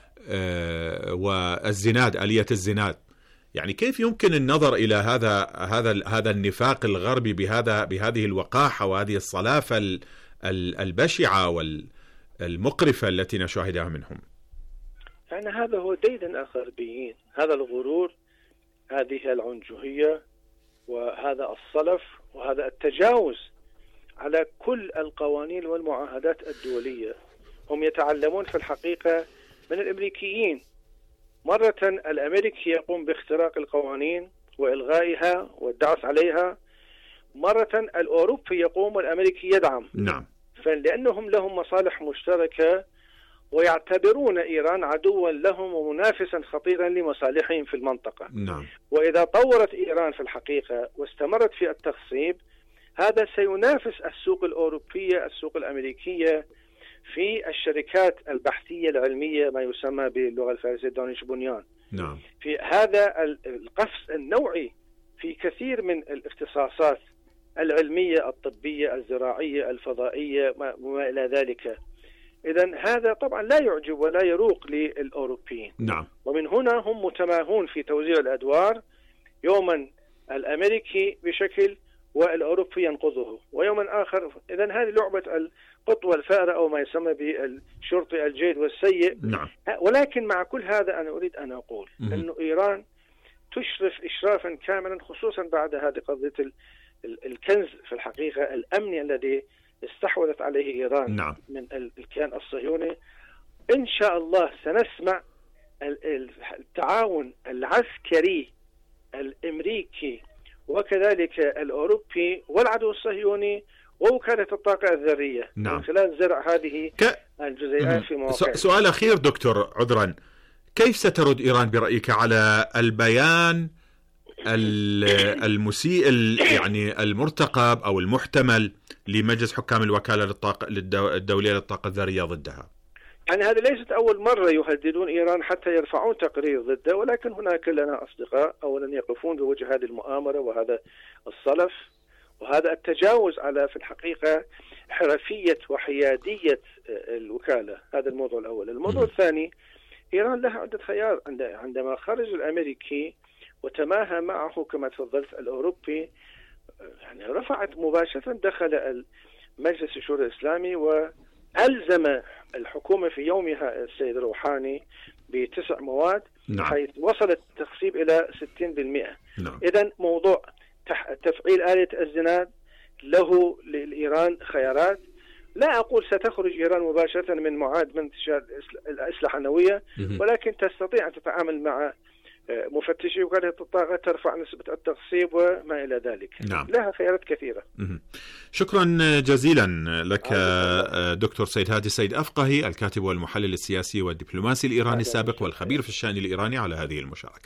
Speaker 7: والزناد، آلية الزناد. يعني كيف يمكن النظر إلى هذا هذا هذا النفاق الغربي بهذا بهذه الوقاحة وهذه الصلافة البشعة والمقرفة التي نشاهدها منهم؟
Speaker 13: يعني هذا هو ديدن الغربيين، هذا الغرور، هذه العنجهية، وهذا الصلف، وهذا التجاوز على كل القوانين والمعاهدات الدولية. هم يتعلمون في الحقيقة من الأمريكيين. مرة الأمريكي يقوم باختراق القوانين وإلغائها والدعس عليها، مرة الأوروبي يقوم والأمريكي يدعم.
Speaker 7: نعم.
Speaker 13: فلأنهم لهم مصالح مشتركة ويعتبرون إيران عدوا لهم ومنافسا خطيرا لمصالحهم في المنطقة.
Speaker 7: نعم.
Speaker 13: وإذا طورت إيران في الحقيقة واستمرت في التخصيب، هذا سينافس السوق الأوروبية، السوق الأمريكية، في الشركات البحثية العلمية، ما يسمى باللغة الفارسية دانش بنيان.
Speaker 7: نعم.
Speaker 13: في هذا القفز النوعي في كثير من الاختصاصات العلمية، الطبية، الزراعية، الفضائية، وما إلى ذلك. إذن هذا طبعا لا يعجب ولا يروق للأوروبيين.
Speaker 7: نعم.
Speaker 13: ومن هنا هم متماهون في توزيع الأدوار، يوما الأمريكي بشكل والأوروبي ينقضه ويوما آخر. إذن هذه لعبة القط والفأر، أو ما يسمى بالشرطي الجيد والسيء.
Speaker 7: نعم.
Speaker 13: ولكن مع كل هذا أنا أريد أن أقول أن إيران تشرف إشرافا كاملا، خصوصا بعد هذه قضية الكنز في الحقيقة الأمني الذي استحوذت عليه إيران.
Speaker 7: نعم.
Speaker 13: من الكيان الصهيوني. إن شاء الله سنسمع التعاون العسكري الأمريكي وكذلك الأوروبي والعدو الصهيوني ووكالة الطاقة الذرية.
Speaker 7: نعم.
Speaker 13: من خلال زرع هذه ك... الجزيئات في مواقع.
Speaker 7: سؤال أخير دكتور عذرا، كيف سترد إيران برأيك على البيان المسيء يعني المرتقب أو المحتمل لمجلس حكام الوكالة للطاقة الدولية للطاقة الذرية ضدها؟
Speaker 13: يعني هذه ليست أول مرة يهددون إيران حتى يرفعون تقرير ضده، ولكن هناك لنا أصدقاء أولا يقفون بوجه هذه المؤامرة وهذا الصلف وهذا التجاوز على في الحقيقة حرفية وحيادية الوكالة. هذا الموضوع الأول. الموضوع الثاني، إيران لها عدة خيار. عندما خرج الأمريكي وتماهى معه كما تفضلت الأوروبي، يعني رفعت مباشرة، دخل مجلس الشورى الإسلامي وألزم الحكومة في يومها السيد روحاني بتسع مواد،
Speaker 7: نعم.
Speaker 13: حيث وصل التخصيب إلى ستين بالمئة.
Speaker 7: نعم.
Speaker 13: إذن موضوع تفعيل آلة الزناد له لإيران خيارات. لا أقول ستخرج إيران مباشرة من معاد من انتشار الأسلحة النووية، ولكن تستطيع أن تتعامل مع مفتشي وكالة الطاقة، ترفع نسبة التخصيب وما إلى ذلك.
Speaker 7: نعم.
Speaker 13: لها خيارات كثيرة.
Speaker 7: شكرا جزيلا لك دكتور سيد هادي سيد أفقهي، الكاتب والمحلل السياسي والدبلوماسي الإيراني السابق والخبير في الشأن الإيراني، على هذه المشاركة.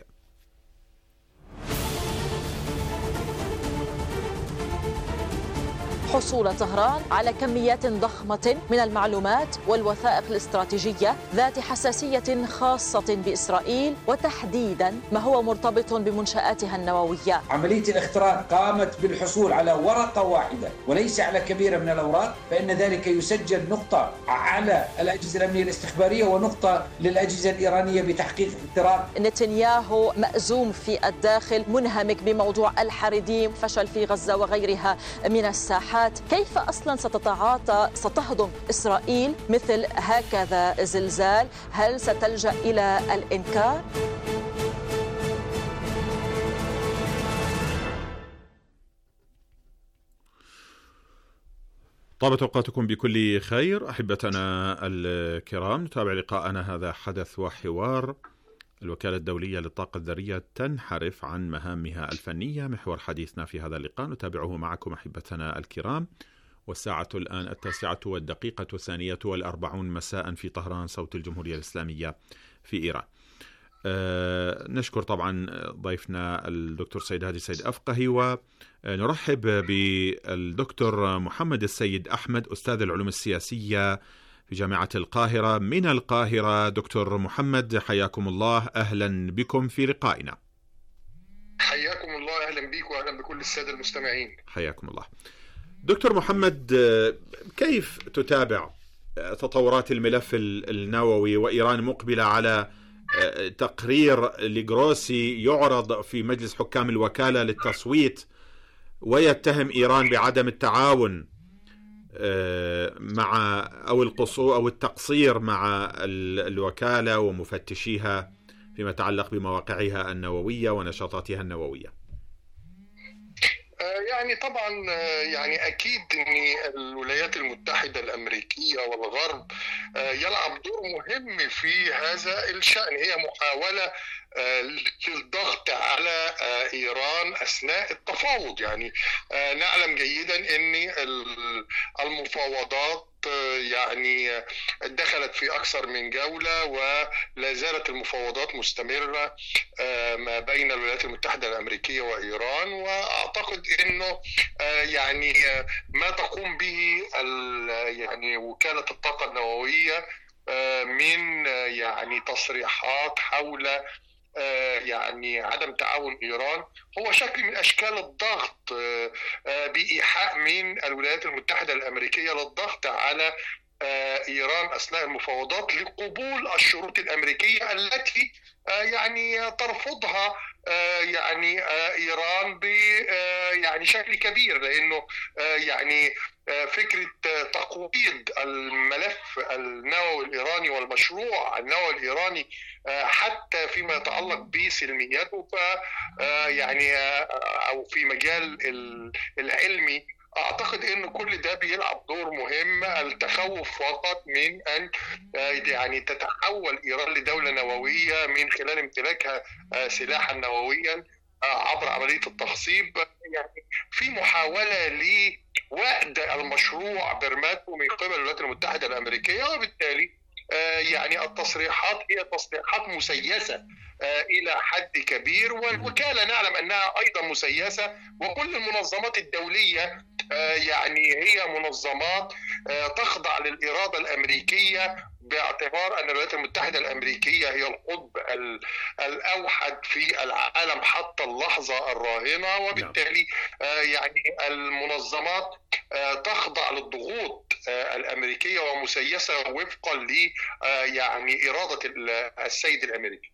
Speaker 8: حصول طهران على كميات ضخمة من المعلومات والوثائق الاستراتيجية ذات حساسية خاصة بإسرائيل، وتحديدا ما هو مرتبط بمنشآتها النووية.
Speaker 14: عملية الاختراق قامت بالحصول على ورقة واحدة وليس على كبيرة من الأوراق، فإن ذلك يسجل نقطة على الأجهزة الأمنية الاستخبارية ونقطة للأجهزة الإيرانية بتحقيق اختراق.
Speaker 8: نتنياهو مأزوم في الداخل، منهمك بموضوع الحريديم، فشل في غزة وغيرها من الساحات. كيف أصلا ستتعاطى ستهضم إسرائيل مثل هكذا زلزال؟ هل ستلجأ إلى الإنكار؟
Speaker 7: طابت أوقاتكم بكل خير أحبتنا الكرام. نتابع لقاءنا هذا حدث وحوار. الوكالة الدولية للطاقة الذرية تنحرف عن مهامها الفنية، محور حديثنا في هذا اللقاء نتابعه معكم أحبتنا الكرام، والساعة الآن التاسعة والدقيقة الثانية والأربعون مساء في طهران، صوت الجمهورية الإسلامية في إيران. أه نشكر طبعا ضيفنا الدكتور سيد هادي سيد أفقهي، ونرحب بالدكتور محمد السيد أحمد أستاذ العلوم السياسية في جامعة القاهرة. من القاهرة دكتور محمد، حياكم الله، أهلا بكم في لقائنا.
Speaker 15: حياكم الله، أهلا بك وأهلا بكل السادة المستمعين.
Speaker 7: حياكم الله. دكتور محمد، كيف تتابع تطورات الملف النووي وإيران مقبلة على تقرير لجروسي يعرض في مجلس حكام الوكالة للتصويت ويتهم إيران بعدم التعاون مع أو القصور أو التقصير مع الوكالة ومفتشيها فيما يتعلق بمواقعها النووية ونشاطاتها النووية؟
Speaker 15: يعني طبعا يعني أكيد أن الولايات المتحدة الأمريكية والغرب يلعب دور مهم في هذا الشأن. هي محاولة للضغط على إيران أثناء التفاوض. يعني نعلم جيدا أن المفاوضات يعني دخلت في أكثر من جولة، ولا زالت المفاوضات مستمرة ما بين الولايات المتحدة الأمريكية وإيران. وأعتقد أنه يعني ما تقوم به يعني وكالة الطاقة النووية من يعني تصريحات حول يعني عدم تعاون إيران هو شكل من أشكال الضغط بإيحاء من الولايات المتحدة الأمريكية للضغط على إيران أثناء المفاوضات لقبول الشروط الأمريكية التي يعني ترفضها يعني إيران ب يعني شكل كبير، لأنه يعني فكرة تقويض الملف النووي الإيراني والمشروع النووي الإيراني حتى فيما يتعلق بسلميته ف يعني أو في مجال العلمي، أعتقد أن كل ده بيلعب دور مهم. التخوف فقط من أن يعني تتحول إيران لدولة نووية من خلال امتلاكها سلاحا نوويا عبر عملية التخصيب، يعني في محاولة لوأد المشروع برماتو من قبل الولايات المتحدة الأمريكية. وبالتالي يعني التصريحات هي تصريحات مسيسة إلى حد كبير، والوكالة نعلم أنها أيضا مسيسة، وكل المنظمات الدولية يعني هي منظمات تخضع للإرادة الأمريكية، باعتبار أن الولايات المتحدة الأمريكية هي القطب الأوحد في العالم حتى اللحظة الراهنة. وبالتالي يعني المنظمات تخضع للضغوط الأمريكية ومسيسة وفقا ل يعني إرادة السيد الأمريكي.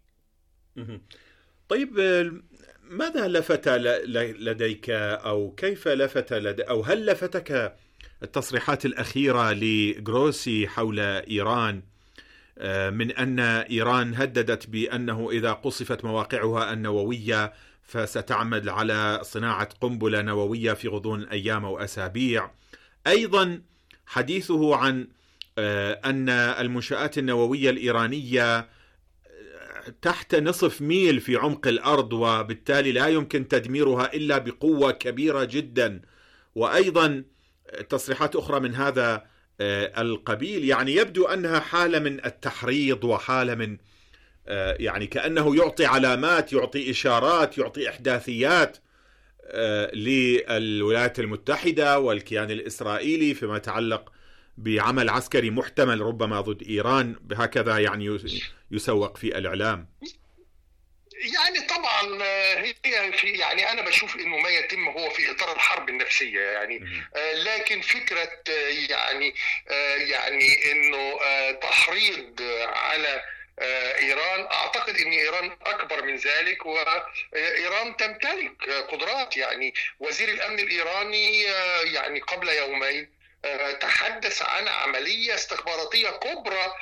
Speaker 7: طيب، ماذا لفت لديك أو كيف لفت لد أو هل لفتك التصريحات الأخيرة لجروسي حول إيران من أن إيران هددت بأنه إذا قصفت مواقعها النووية فستعمل على صناعة قنبلة نووية في غضون أيام أو أسابيع. أيضا حديثه عن أن المنشآت النووية الإيرانية تحت نصف ميل في عمق الأرض، وبالتالي لا يمكن تدميرها إلا بقوة كبيرة جدا. وأيضا تصريحات أخرى من هذا القبيل، يعني يبدو أنها حالة من التحريض وحالة من يعني كأنه يعطي علامات، يعطي إشارات، يعطي إحداثيات للولايات المتحدة والكيان الإسرائيلي فيما يتعلق بعمل عسكري محتمل ربما ضد إيران، بهكذا يعني يسوق في الإعلام.
Speaker 15: يعني طبعا هي في يعني انا بشوف انه ما يتم هو في اطار الحرب النفسيه يعني، لكن فكره يعني يعني انه تحريض على إيران، أعتقد أن إيران أكبر من ذلك، وإيران تمتلك قدرات. يعني وزير الأمن الإيراني يعني قبل يومين تحدث عن عملية استخباراتية كبرى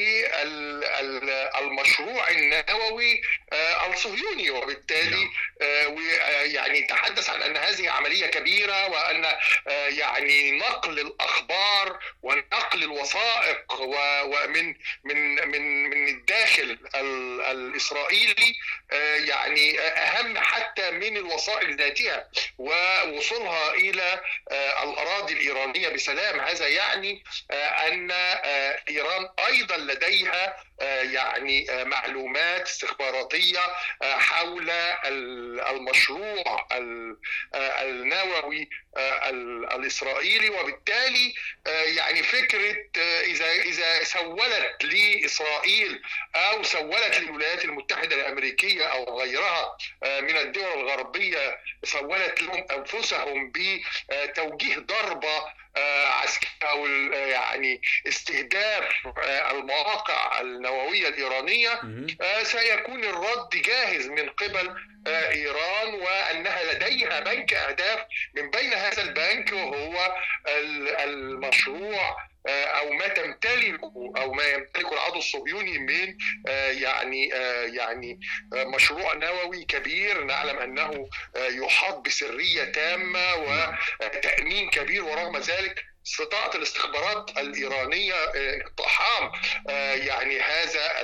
Speaker 15: للمشروع النووي الصهيوني، وبالتالي يعني تحدث عن أن هذه عملية كبيرة، وأن يعني نقل الأخبار ونقل الوثائق ومن من من من الداخل الإسرائيلي يعني أهم حتى من الوسائل ذاتها ووصولها إلى الأراضي الإيرانية بسلام. هذا يعني أن إيران أيضا لديها يعني معلومات استخباراتية حول المشروع النووي الإسرائيلي، وبالتالي يعني فكرة إذا إذا سولت لإسرائيل أو سولت للولايات المتحدة الأمريكية أو غيرها من الدول الغربية، سولت لهم أنفسهم بتوجيه ضربة عسكرية أو يعني استهداف المواقع النووية الإيرانية، سيكون الرد جاهز من قبل إيران، وأنها لديها بنك أهداف. من بين هذا البنك وهو المشروع أو ما تمتلكه أو ما يمتلكه العدو الصهيوني من يعني يعني مشروع نووي كبير نعلم أنه يحاط بسرية تامة وتأمين كبير، ورغم ذلك استطاعت الاستخبارات الإيرانية اقتحام يعني هذا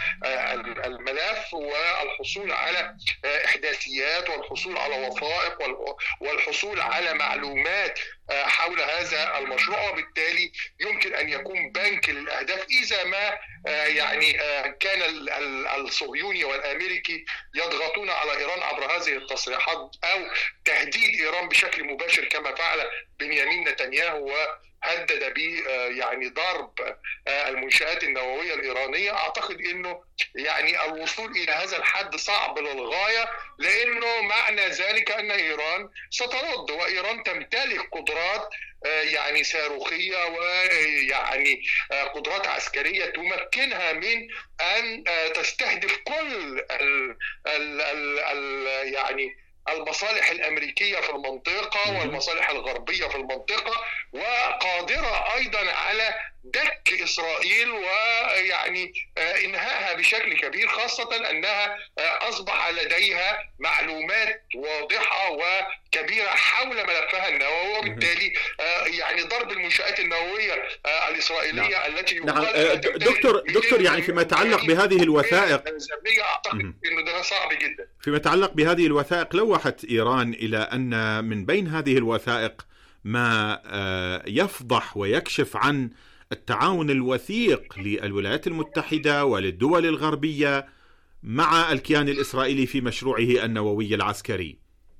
Speaker 15: الملف والحصول على إحداثيات والحصول على وثائق والحصول على معلومات حول هذا المشروع، وبالتالي يمكن أن يكون بنك للأهداف إذا ما يعني كان الصهيوني والأمريكي يضغطون على إيران عبر هذه التصريحات أو تهديد إيران بشكل مباشر كما فعل بنيامين نتنياهو هدد ب يعني ضرب المنشآت النووية الإيرانية. أعتقد أنه يعني الوصول إلى هذا الحد صعب للغاية، لأنه معنى ذلك أن إيران سترد، وإيران تمتلك قدرات يعني صاروخية ويعني قدرات عسكرية تمكنها من أن تستهدف كل ال ال ال ال يعني المصالح الأمريكية في المنطقة والمصالح الغربية في المنطقة، وقادرة أيضا على دك إسرائيل ويعني إنهائها بشكل كبير، خاصة أنها أصبح لديها معلومات واضحة وكبيرة حول ملفها النووي، وبالتالي يعني ضرب المنشآت النووية الإسرائيلية نعم. التي
Speaker 7: نعم. دكتور دكتور يعني فيما يتعلق بهذه الوثائق
Speaker 15: أعتقد أنه ده صعب جدا.
Speaker 7: فيما يتعلق بهذه الوثائق لوحت إيران إلى أن من بين هذه الوثائق ما يفضح ويكشف عن التعاون الوثيق للولايات المتحدة وللدول الغربية مع الكيان الإسرائيلي في مشروعه النووي العسكري.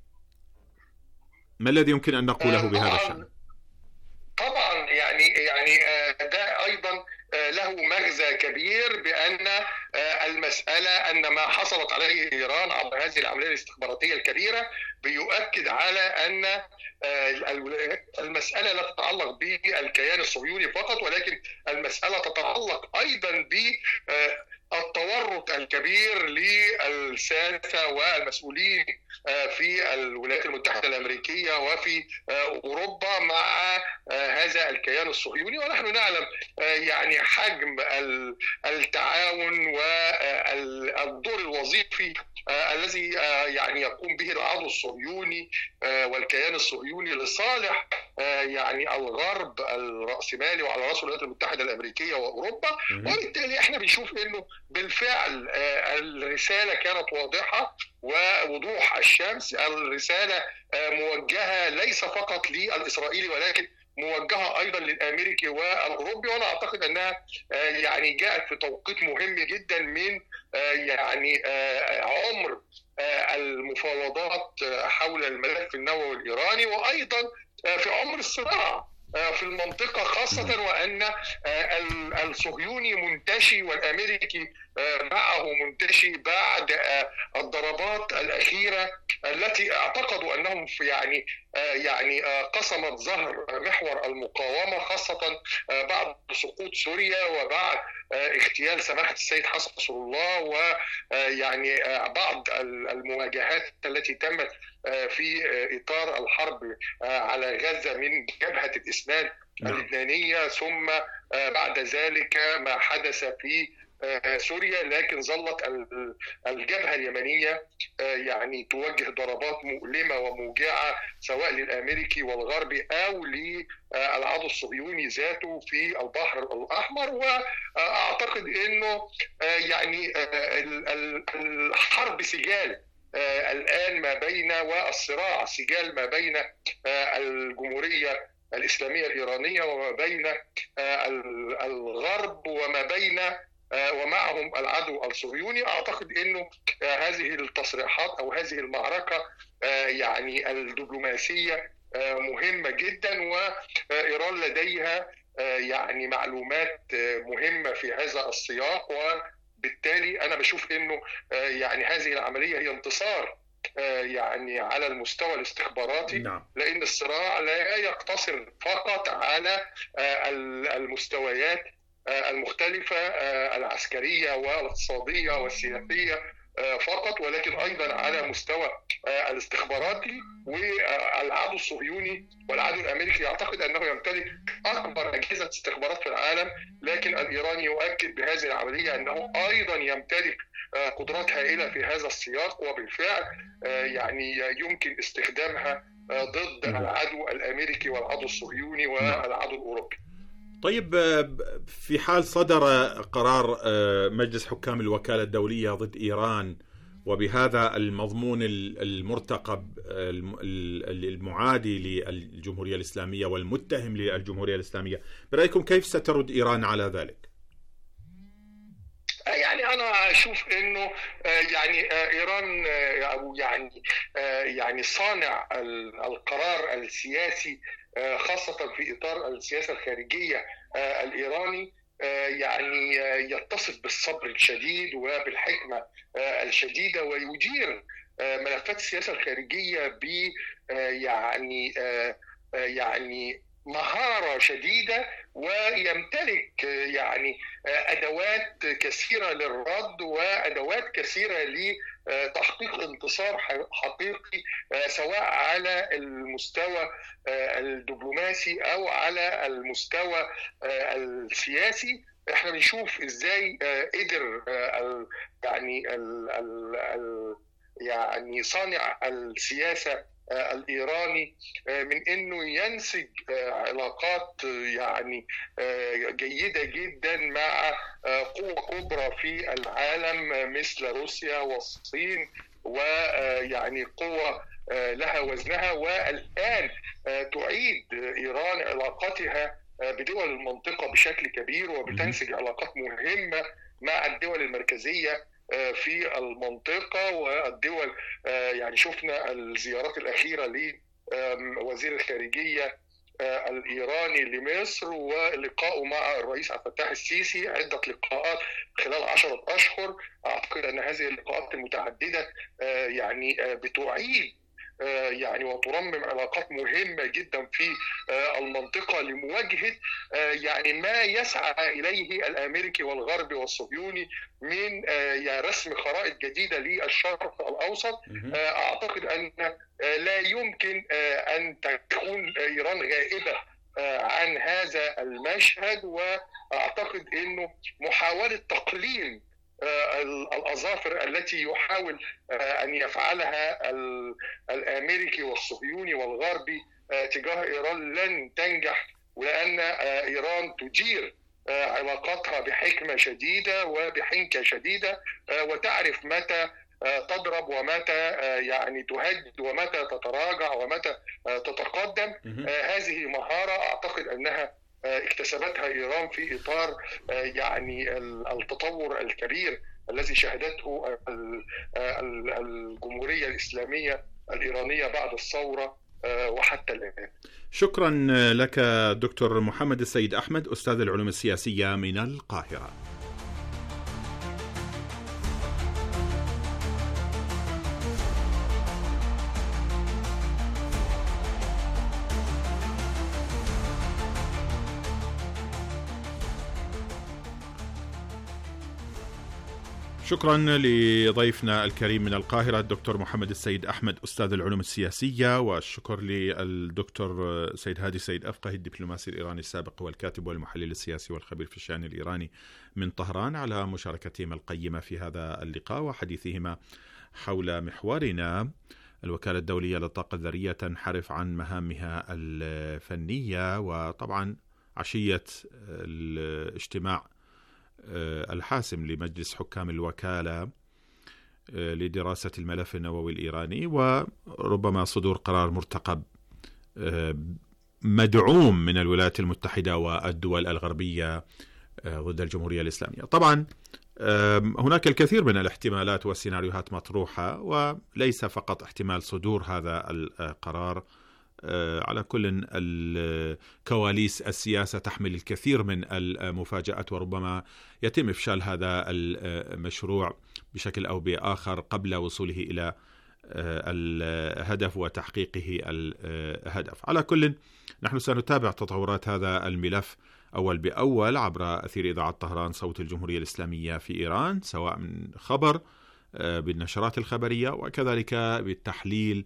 Speaker 7: ما الذي يمكن أن نقوله بهذا الشأن؟
Speaker 15: طبعا يعني يعني ده أيضا له مغزى كبير، بأن المسألة أن ما حصلت عليه إيران عبر هذه العملية الاستخباراتية الكبيرة بيؤكد على أن المسألة لا تتعلق بالكيان الصهيوني فقط، ولكن المسألة تتعلق أيضا بالتورط الكبير للساسة والمسؤولين في الولايات المتحدة الأمريكية وفي أوروبا مع هذا الكيان الصهيوني. ونحن نعلم يعني حجم التعاون والدور الوظيفي الذي يعني يقوم به العضو الصهيوني والكيان الصهيوني لصالح يعني الغرب الرأسمالي وعلى رأسه الولايات المتحدة الأمريكية وأوروبا. وبالتالي احنا بنشوف انه بالفعل الرسالة كانت واضحة ووضوح الشمس. الرسالة موجهة ليس فقط للإسرائيلي ولكن موجهة أيضا للأمريكي والأوروبي. وأنا أعتقد أنها يعني جاءت في توقيت مهم جدا من يعني عمر المفاوضات حول الملف النووي الإيراني، وأيضا في عمر الصراع في المنطقة، خاصة وأن الصهيوني منتشي والأمريكي معه منتشي بعد الضربات الأخيرة التي اعتقدوا أنهم في يعني يعني قسمت ظهر محور المقاومة، خاصة بعد سقوط سوريا وبعد اغتيال سماحة السيد حسن نصر الله، ويعني بعض المواجهات التي تمت في إطار الحرب على غزة من جبهة الإسناد اللبنانية، ثم بعد ذلك ما حدث في سوريا. لكن ظلت الجبهة اليمنية يعني توجه ضربات مؤلمة وموجعة سواء للأمريكي والغربي أو للعضو الصهيوني ذاته في البحر الأحمر. وأعتقد أنه يعني الحرب سجال الآن ما بين والصراع سجال ما بين الجمهورية الإسلامية الإيرانية وما بين الغرب وما بين ومعهم العدو الصهيوني. أعتقد أنه هذه التصريحات أو هذه المعركة يعني الدبلوماسية مهمة جدا، وإيران لديها يعني معلومات مهمة في هذا السياق. وبالتالي أنا بشوف أنه يعني هذه العملية هي انتصار يعني على المستوى الاستخباراتي، نعم. لأن الصراع لا يقتصر فقط على المستويات المختلفة العسكرية والاقتصادية والسياسية فقط، ولكن أيضا على مستوى الاستخباراتي. والعدو الصهيوني والعدو الأمريكي يعتقد أنه يمتلك أكبر أجهزة استخبارات في العالم، لكن الإيراني يؤكد بهذه العملية أنه أيضا يمتلك قدرات هائلة في هذا السياق، وبالفعل يعني يمكن استخدامها ضد العدو الأمريكي والعدو الصهيوني والعدو الأوروبي.
Speaker 7: طيب، في حال صدر قرار مجلس حكام الوكالة الدولية ضد إيران وبهذا المضمون المرتقب المعادي للجمهورية الإسلامية والمتهم للجمهورية الإسلامية، برأيكم كيف سترد إيران على ذلك؟
Speaker 15: يعني أنا أشوف إنه يعني إيران أو يعني يعني صانع القرار السياسي خاصة في إطار السياسة الخارجية الإيراني يعني يتصف بالصبر الشديد وبالحكمة الشديدة، ويدير ملفات السياسة الخارجية ب يعني يعني مهارة شديدة، ويمتلك يعني أدوات كثيرة للرد وأدوات كثيرة لتحقيق انتصار حقيقي سواء على المستوى الدبلوماسي أو على المستوى السياسي. احنا بنشوف ازاي قدر يعني ال ال يعني صانع السياسة الإيراني من أنه ينسج علاقات يعني جيدة جدا مع قوة كبرى في العالم مثل روسيا والصين، ويعني قوة لها وزنها. والآن تعيد إيران علاقاتها بدول المنطقة بشكل كبير، وبتنسج علاقات مهمة مع الدول المركزية في المنطقة والدول. يعني شفنا الزيارات الأخيرة لوزير الخارجية الإيراني لمصر ولقائه مع الرئيس عبد الفتاح السيسي، عدة لقاءات خلال عشرة أشهر. أعتقد أن هذه اللقاءات المتعددة يعني بتعيد يعني وترمم علاقات مهمة جدا في المنطقة لمواجهة يعني ما يسعى إليه الأمريكي والغربي والصهيوني من يعني رسم خرائط جديدة للشرق الأوسط. أعتقد أن لا يمكن أن تكون إيران غائبة عن هذا المشهد، وأعتقد أنه محاولة تقليل الأظافر التي يحاول أن يفعلها الأمريكي والصهيوني والغربي تجاه إيران لن تنجح، ولأن إيران تدير علاقاتها بحكمة شديدة وبحنكة شديدة، وتعرف متى تضرب ومتى يعني تهدد ومتى تتراجع ومتى تتقدم. هذه مهارة أعتقد أنها اكتسبتها إيران في إطار يعني التطور الكبير الذي شهدته الجمهورية الإسلامية الإيرانية بعد الثورة وحتى الآن.
Speaker 7: شكرا لك دكتور محمد السيد أحمد، أستاذ العلوم السياسية من القاهرة. شكرا لضيفنا الكريم من القاهرة الدكتور محمد السيد أحمد أستاذ العلوم السياسية، والشكر للدكتور سيد هادي سيد أفقه الدبلوماسي الإيراني السابق والكاتب والمحلل السياسي والخبير في الشأن الإيراني من طهران على مشاركتهما القيمة في هذا اللقاء وحديثهما حول محورنا الوكالة الدولية للطاقة الذرية تنحرف عن مهامها الفنية، وطبعا عشية الاجتماع الحاسم لمجلس حكام الوكالة لدراسة الملف النووي الإيراني، وربما صدور قرار مرتقب مدعوم من الولايات المتحدة والدول الغربية ضد الجمهورية الإسلامية. طبعا هناك الكثير من الاحتمالات والسيناريوهات مطروحة، وليس فقط احتمال صدور هذا القرار. على كل الكواليس السياسة تحمل الكثير من المفاجآت، وربما يتم إفشال هذا المشروع بشكل أو بآخر قبل وصوله إلى الهدف وتحقيقه الهدف. على كل نحن سنتابع تطورات هذا الملف أول بأول عبر أثير إذاعة طهران صوت الجمهورية الإسلامية في إيران، سواء من خبر بالنشرات الخبرية وكذلك بالتحليل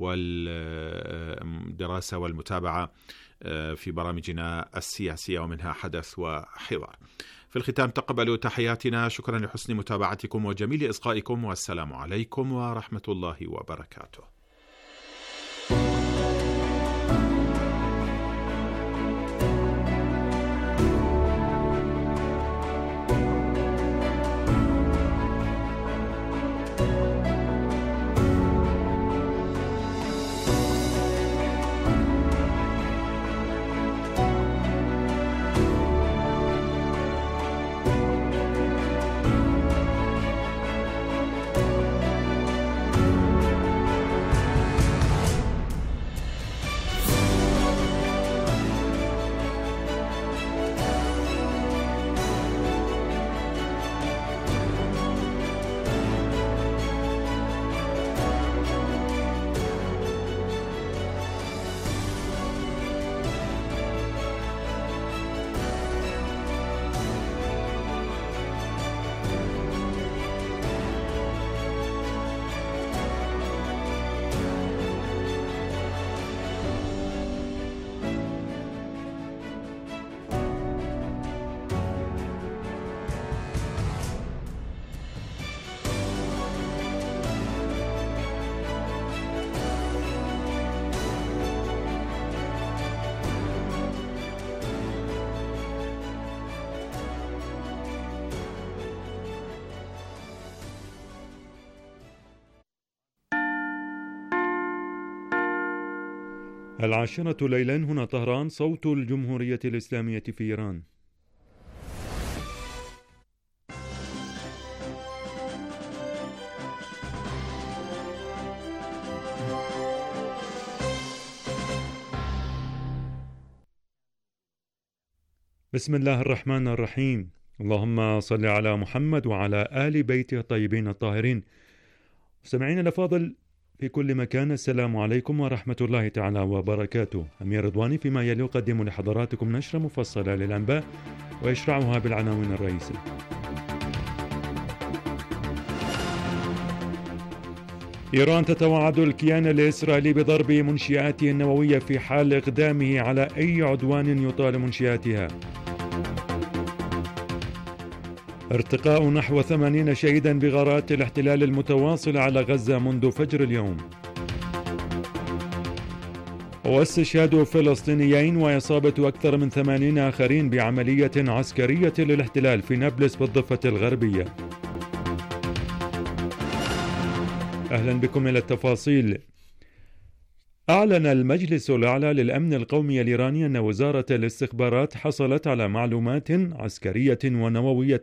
Speaker 7: والدراسة والمتابعة في برامجنا السياسية ومنها حدث وحوار. في الختام تقبلوا تحياتنا، شكرا لحسن متابعتكم وجميل إصغائكم، والسلام عليكم ورحمة الله وبركاته.
Speaker 1: العاشرة ليلا، هنا طهران صوت الجمهورية الإسلامية في إيران. بسم الله الرحمن الرحيم. اللهم صل على محمد وعلى آل بيته الطيبين الطاهرين. مستمعينا الأفاضل، في كل مكان، السلام عليكم ورحمة الله تعالى وبركاته. أمير رضواني فيما يلي يقدم لحضراتكم نشرة مفصلة للأنباء ويشرعها بالعناوين الرئيسية. إيران تتوعد الكيان الإسرائيلي بضرب منشآته النووية في حال إقدامه على أي عدوان يطال منشآتها. ارتقاء نحو ثمانين شهيدا بغارات الاحتلال المتواصلة على غزة منذ فجر اليوم. واستشهاد فلسطينيين وإصابة أكثر من ثمانين آخرين بعملية عسكرية للاحتلال في نابلس بالضفة الغربية. أهلا بكم إلى التفاصيل. أعلن المجلس الأعلى للأمن القومي الإيراني أن وزارة الاستخبارات حصلت على معلومات عسكرية ونووية